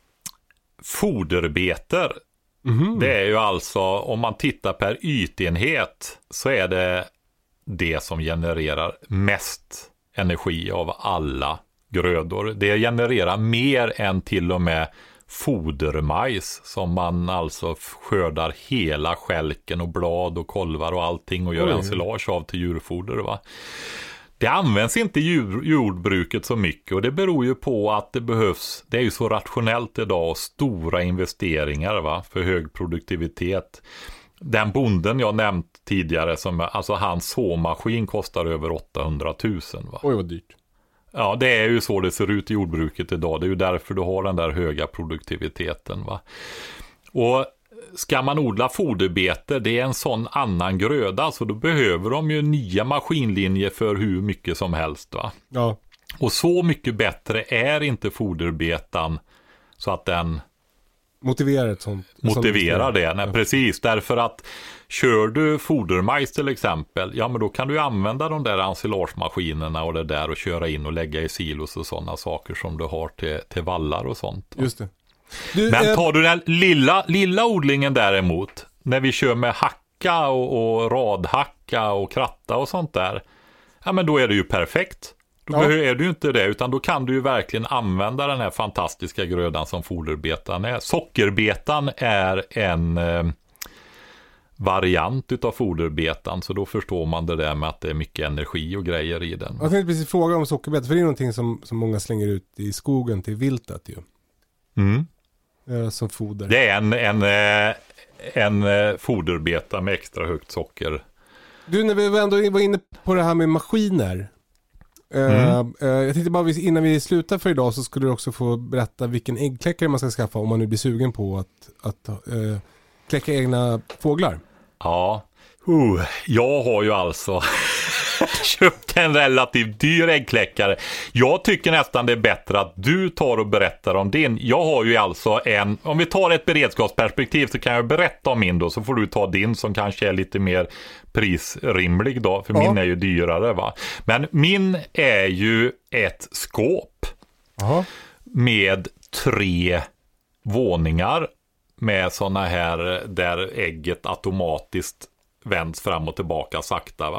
foderbeter, mm-hmm. det är ju alltså, om man tittar per ytenhet så är det det som genererar mest energi av alla grödor. Det genererar mer än till och med fodermajs som man alltså skördar hela skälken och blad och kolvar och allting och gör Oj. ensilage av till djurfoder, va? Det används inte i djur, jordbruket så mycket, och det beror ju på att det behövs, det är ju så rationellt idag och stora investeringar, va, för hög produktivitet. Den bonden jag nämnt tidigare, som, alltså hans såmaskin kostar över åttahundratusen, va? Oj, vad dyrt. Ja, det är ju så det ser ut i jordbruket idag. Det är ju därför du har den där höga produktiviteten, va. Och ska man odla foderbeter, det är en sån annan gröda, så då behöver de ju nya maskinlinjer för hur mycket som helst, va. Ja. Och så mycket bättre är inte foderbetan så att den motiverar ett sånt. Motiverar det, nej, ja. Precis, därför att kör du fodermajs till exempel, ja men då kan du använda de där ensilagemaskinerna och det där och köra in och lägga i silos och sådana saker som du har till, till vallar och sånt. Just det. Du, men äh... tar du den lilla, lilla odlingen däremot, när vi kör med hacka och, och radhacka och kratta och sånt där, ja men då är det ju perfekt. Då ja. är du ju inte det, utan då kan du ju verkligen använda den här fantastiska grödan som foderbetan är. Sockerbetan är en eh, variant utav foderbetan, så då förstår man det där med att det är mycket energi och grejer i den. Jag tänkte precis fråga om sockerbetan, för det är någonting som, som många slänger ut i skogen till viltet ju. Mm. Eh, som foder. Det är en, en, en, en foderbeta med extra högt socker. Du, när vi ändå var inne på det här med maskiner. Mm. Uh, uh, jag tänkte bara, innan vi slutar för idag så skulle du också få berätta vilken äggkläckare man ska skaffa om man nu blir sugen på att, att uh, kläcka egna fåglar. Ja, uh, jag har ju alltså köpt en relativt dyr äggkläckare. Jag tycker nästan det är bättre att du tar och berättar om din. Jag har ju alltså en, om vi tar ett beredskapsperspektiv så kan jag berätta om min då, så får du ta din som kanske är lite mer prisrimlig då, för ja. Min är ju dyrare, va. Men min är ju ett skåp. Aha. Med tre våningar med såna här där ägget automatiskt vänds fram och tillbaka sakta, va.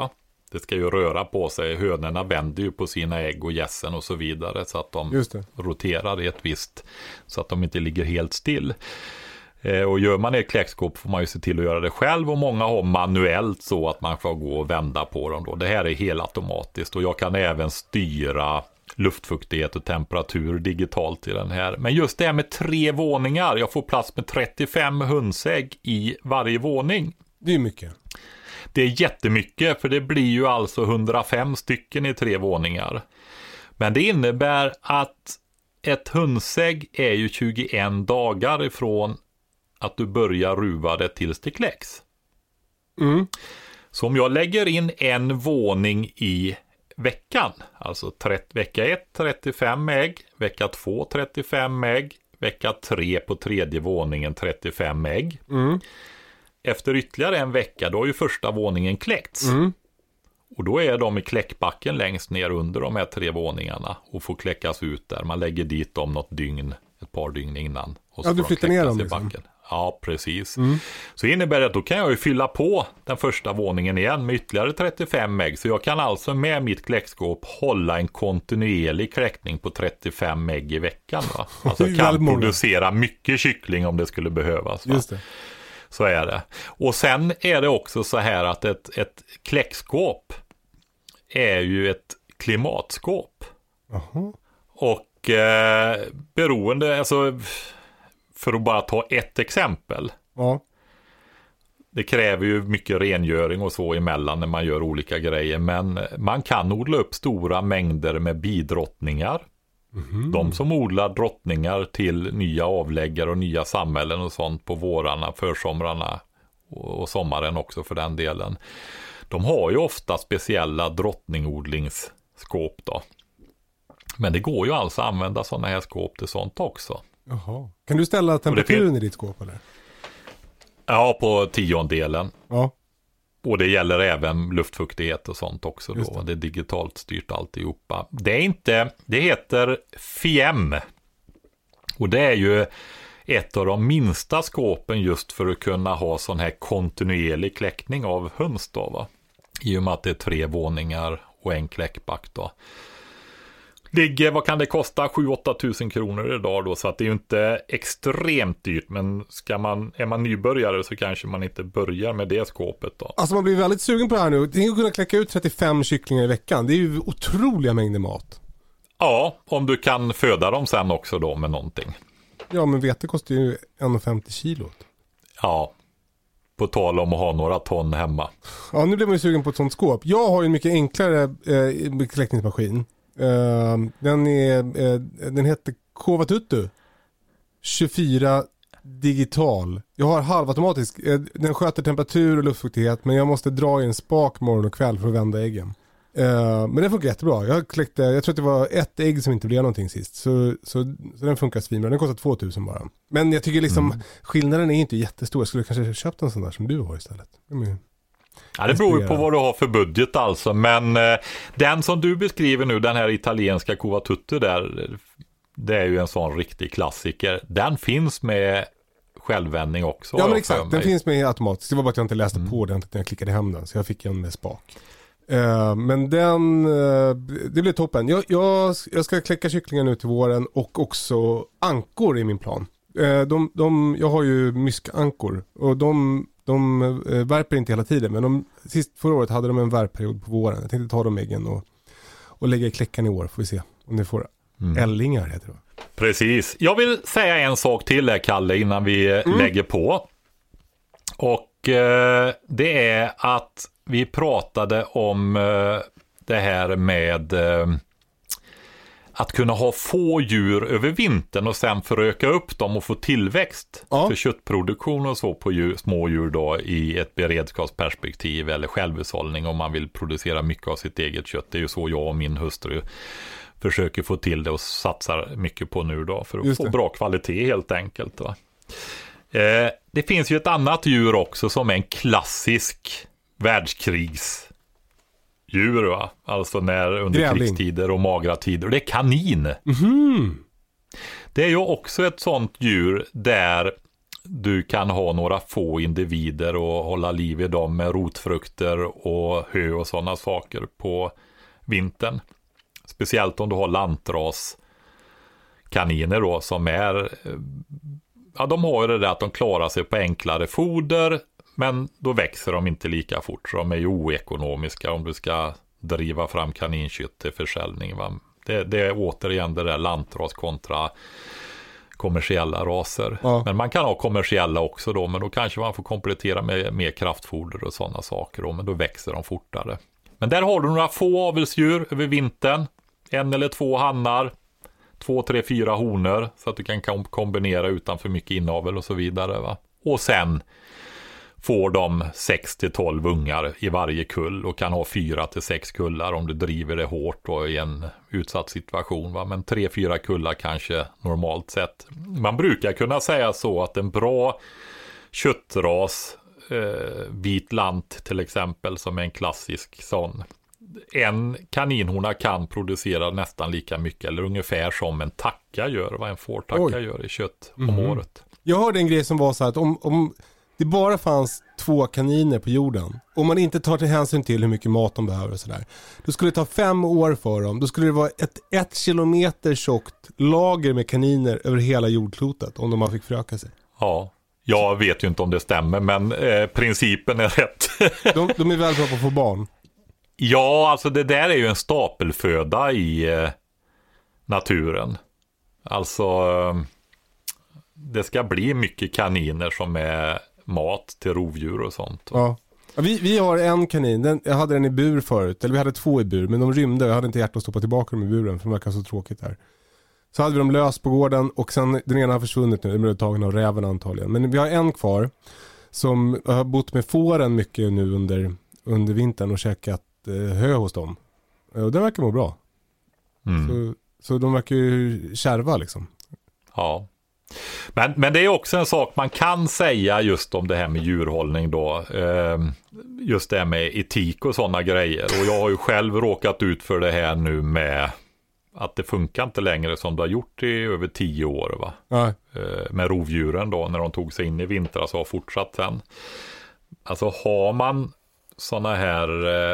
Det ska ju röra på sig. Hönorna vänder ju på sina ägg och gässen och så vidare. Så att de roterar i ett visst. Så att de inte ligger helt still. Eh, och gör man ett kläckskåp får man ju se till att göra det själv. Och många har manuellt så att man får gå och vända på dem då. Det här är helautomatiskt. Och jag kan även styra luftfuktighet och temperatur digitalt i den här. Men just det här med tre våningar. Jag får plats med trettiofem hönsägg i varje våning. Det är mycket. Det är jättemycket, för det blir ju alltså hundrafem stycken i tre våningar. Men det innebär att ett hönsägg är ju tjugoen dagar ifrån att du börjar ruva det tills det kläcks. Mm. Så om jag lägger in en våning i veckan, alltså trettio, vecka ett trettiofem ägg, vecka två trettiofem ägg, vecka tre på tredje våningen trettiofem ägg. Mm. Efter ytterligare en vecka då är ju första våningen kläckts. Mm. Och då är de i kläckbacken längst ner under de här tre våningarna och får kläckas ut där. Man lägger dit dem något dygn, ett par dygn innan. Och så ja, du flyttar ner dem liksom. backen. Ja, precis. Mm. Så innebär det att då kan jag ju fylla på den första våningen igen med ytterligare trettiofem ägg. Så jag kan alltså med mitt kläckskåp hålla en kontinuerlig kläckning på trettiofem ägg i veckan. Va? Alltså jag kan producera mycket kyckling om det skulle behövas. Va? Just det. Så är det. Och sen är det också så här att ett, ett kläckskåp är ju ett klimatskåp. Aha. Och eh, beroende, alltså för att bara ta ett exempel. Ja. Det kräver ju mycket rengöring och så emellan när man gör olika grejer. Men man kan odla upp stora mängder med bidrottningar. Mm. De som odlar drottningar till nya avläggare och nya samhällen och sånt på vårarna, försomrarna och sommaren också för den delen. De har ju ofta speciella drottningodlingsskåp då. Men det går ju alltså att använda sådana här skåp till sånt också. Jaha. Kan du ställa temperaturen i ditt skåp eller? Ja, på tiondelen. Ja. Och det gäller även luftfuktighet och sånt också då. Det. det är digitalt styrt alltihopa. Det är inte, det heter F I E M. Och det är ju ett av de minsta skåpen just för att kunna ha sån här kontinuerlig kläckning av höns då, va? I och med att det är tre våningar och en kläckback då. Ligger, vad kan det kosta? sju till åtta tusen kronor idag då, så att det är ju inte extremt dyrt, men ska man, är man nybörjare så kanske man inte börjar med det skåpet då. Alltså man blir väldigt sugen på det här nu. Tänk att kunna kläcka ut trettiofem kycklingar i veckan. Det är ju otroliga mängder mat. Ja, om du kan föda dem sen också då med någonting. Ja, men vete kostar ju en komma femtio kilot. Ja, på tal om att ha några ton hemma. Ja, nu blir man ju sugen på ett sånt skåp. Jag har ju en mycket enklare eh, kläckningsmaskin. Uh, den, är, uh, den heter Kovatuttu tjugofyra digital. Jag har halvautomatisk. Uh, den sköter temperatur och luftfuktighet, men jag måste dra i en spak morgon och kväll för att vända äggen. Uh, men det funkar jättebra. Jag kläckte, jag tror att det var ett ägg som inte blev någonting sist. Så, så, så den funkar svinbra. Den kostar två tusen bara. Men jag tycker liksom mm. skillnaden är inte jättestor. Jag skulle kanske köpt en sån där som du har istället. Mm. Ja, det beror ju på vad du har för budget alltså. Men eh, den som du beskriver nu, den här italienska Kovatuttu där, det är ju en sån riktig klassiker. Den finns med självvändning också. Ja, men exakt. Den finns med automatiskt. Det var bara att jag inte läste mm. på den när jag klickade hem den. Så jag fick en med spak. Uh, men den, uh, det blir toppen. Jag, jag, jag ska kläcka kycklingar nu till våren och också ankor i min plan. Uh, de, de, jag har ju myskankor och de... De äh, värper inte hela tiden, men de, sist förra året hade de en värpperiod på våren. Jag tänkte ta dem äggen och, och lägga i kläckan i år, får vi se om det får mm. ällingar heter det. Precis. Jag vill säga en sak till här, Kalle, innan vi mm. lägger på. Och eh, det är att vi pratade om eh, det här med eh, att kunna ha få djur över vintern och sen föröka upp dem och få tillväxt ja. för köttproduktion och så på djur, små djur då i ett beredskapsperspektiv eller självhushållning om man vill producera mycket av sitt eget kött. Det är ju så jag och min hustru försöker få till det och satsar mycket på nu då för att få bra kvalitet helt enkelt. Va? Eh, det finns ju ett annat djur också som är en klassisk världskrigs djur, va? Alltså när under Grävling. krigstider och magra tider. Det är kanin. Mm-hmm. Det är ju också ett sånt djur där du kan ha några få individer och hålla liv i dem med rotfrukter och hö och sådana saker på vintern. Speciellt om du har lantras kaniner då som är, ja de har ju det där att de klarar sig på enklare foder, men då växer de inte lika fort, så de är ju oekonomiska om du ska driva fram kaninkött till försäljning. Va? Det, det är återigen det där lantras kontra kommersiella raser. Ja. Men man kan ha kommersiella också då, men då kanske man får komplettera med mer kraftfoder och sådana saker då, men då växer de fortare. Men där har du några få avelsdjur över vintern, en eller två hannar, två, tre, fyra honor så att du kan kombinera utan för mycket inavel och så vidare. Va? Och sen får de sex till tolv ungar i varje kull och kan ha fyra till sex kullar om du driver det hårt och i en utsatt situation. Va? Men tre, fyra kullar kanske normalt sett. Man brukar kunna säga så att en bra köttras, eh, vit lant till exempel, som är en klassisk sån, en kaninhona kan producera nästan lika mycket eller ungefär som en tacka gör, vad en fårtacka Oj. gör i kött om mm. året. Jag hörde en grej som var så här att om, om det bara fanns två kaniner på jorden, om man inte tar till hänsyn till hur mycket mat de behöver och sådär, då skulle det ta fem år för dem. Då skulle det vara ett ett kilometer tjockt lager med kaniner över hela jordklotet om de fick föröka sig. Ja, jag vet ju inte om det stämmer, men eh, principen är rätt. de, de är väl bra på att få barn. Ja, alltså det där är ju en stapelföda i eh, naturen. Alltså eh, det ska bli mycket kaniner som är mat till rovdjur och sånt. Ja. Vi, vi har en kanin, den, jag hade den i bur förut, eller vi hade två i bur, men de rymde och jag hade inte hjärta att stoppa tillbaka dem i buren för det verkar så tråkigt här. Så hade vi dem lös på gården och sen den ena har försvunnit nu, den blev tagen av räven antagligen. Men vi har en kvar som har bott med fåren mycket nu under, under vintern och käkat hö hos dem. Och det verkar må bra. Mm. Så, så de verkar ju kärva liksom. Ja. Men, men det är också en sak man kan säga just om det här med djurhållning då. Just det här med etik och sådana grejer. Och jag har ju själv råkat ut för det här nu med att det funkar inte längre som det har gjort i över tio år. Va? Nej. Med rovdjuren då när de tog sig in i vintras och har fortsatt sen. Alltså har man sådana här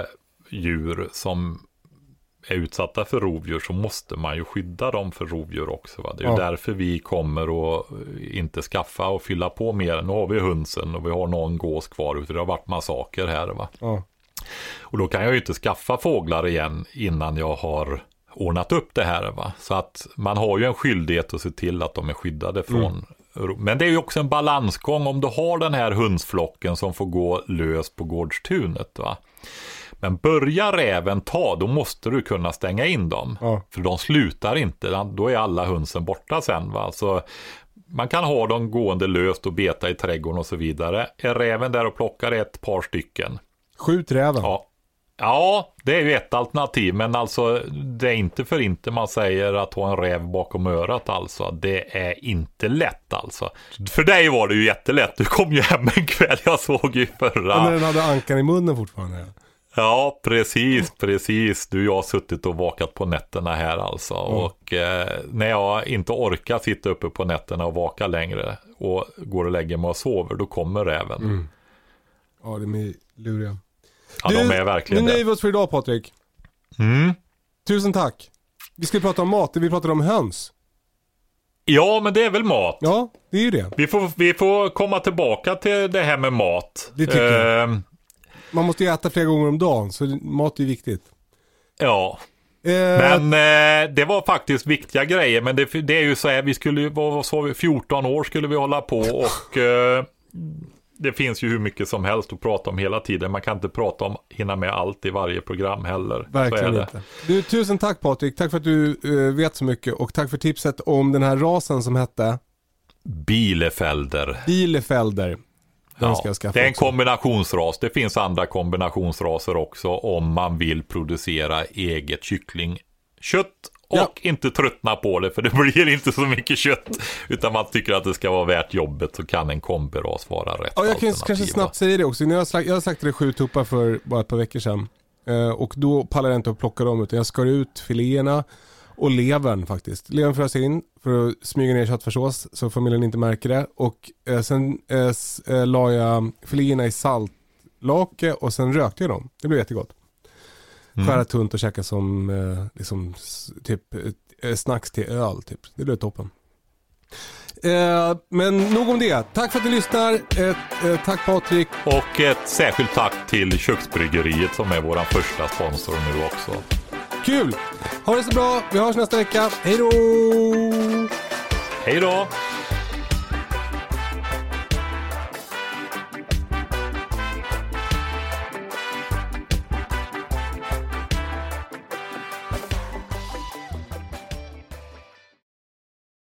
djur som är utsatta för rovdjur så måste man ju skydda dem för rovdjur också. Va? Det är ju ja. därför vi kommer att inte skaffa och fylla på mer. Nu har vi hönsen och vi har någon gås kvar ute. Det har varit massaker här. Va? Ja. Och då kan jag ju inte skaffa fåglar igen innan jag har ordnat upp det här. Va? Så att man har ju en skyldighet att se till att de är skyddade från. Mm. Men det är ju också en balansgång om du har den här hönsflocken som får gå lös på gårdstunet. Va? Men börjar räven ta, då måste du kunna stänga in dem. Ja. För de slutar inte, då är alla hönsen borta sen. Va? Så man kan ha dem gående löst och beta i trädgården och så vidare. Är räven där och plockar ett par stycken? Skjut räven. Ja. Ja, det är ju ett alternativ. Men alltså, det är inte för inte man säger att ha en räv bakom örat alltså. Det är inte lätt alltså. För dig var det ju jättelätt. Du kom ju hem en kväll, jag såg ju förra. Ja, när den hade ankan i munnen fortfarande. Ja, precis, precis. Du, jag har suttit och vakat på nätterna här alltså. Mm. Och eh, när jag inte orkar sitta uppe på nätterna och vaka längre och går och lägger mig och sover, då kommer räven. Mm. Ja, de är luriga. Ja, du, de är verkligen nu nöjer vi oss för idag, Patrik. Mm. Tusen tack. Vi ska prata om mat, vi pratar om höns. Ja, men det är väl mat. Ja, det är ju det. Vi får, vi får komma tillbaka till det här med mat. Det tycker uh, jag. Man måste ju äta flera gånger om dagen, så mat är viktigt. Ja. Eh. Men eh, det var faktiskt viktiga grejer. Men det, det är ju så här, vi skulle vad sa vi, fjorton år skulle vi hålla på. Och eh, det finns ju hur mycket som helst att prata om hela tiden. Man kan inte prata om, hinna med allt i varje program heller. Verkligen så är inte. Du, tusen tack Patrik, tack för att du uh, vet så mycket. Och tack för tipset om den här rasen som hette Bielefelder. Bielefelder. Ja, det är en kombinationsras. Det finns andra kombinationsraser också om man vill producera eget kycklingkött och ja. inte tröttna på det, för det blir inte så mycket kött, utan man tycker att det ska vara värt jobbet, så kan en kombiras vara rätt. Ja, jag kan kanske snabbt säga det också. Jag har sagt, jag har sagt det sju tuppar för bara ett par veckor sedan. Eh, och då pallar jag inte att plocka dem, utan jag skar ut filéerna Och levern faktiskt. Levern frös in för att smyga ner köttfärssås så familjen inte märker det. Och eh, sen eh, s- eh, la jag filéerna i saltlake och sen rökte jag dem. Det blev jättegott. Mm. Skära tunt och käka som eh, liksom, s- typ eh, snacks till öl. Typ. Det blev toppen. Eh, men nog om det. Tack för att ni lyssnar. Eh, eh, tack Patrik. Och ett särskilt tack till Köksbryggeriet som är vår första sponsor nu också. Kul! Ha det så bra. Vi hörs nästa vecka. Hej då! Hej då!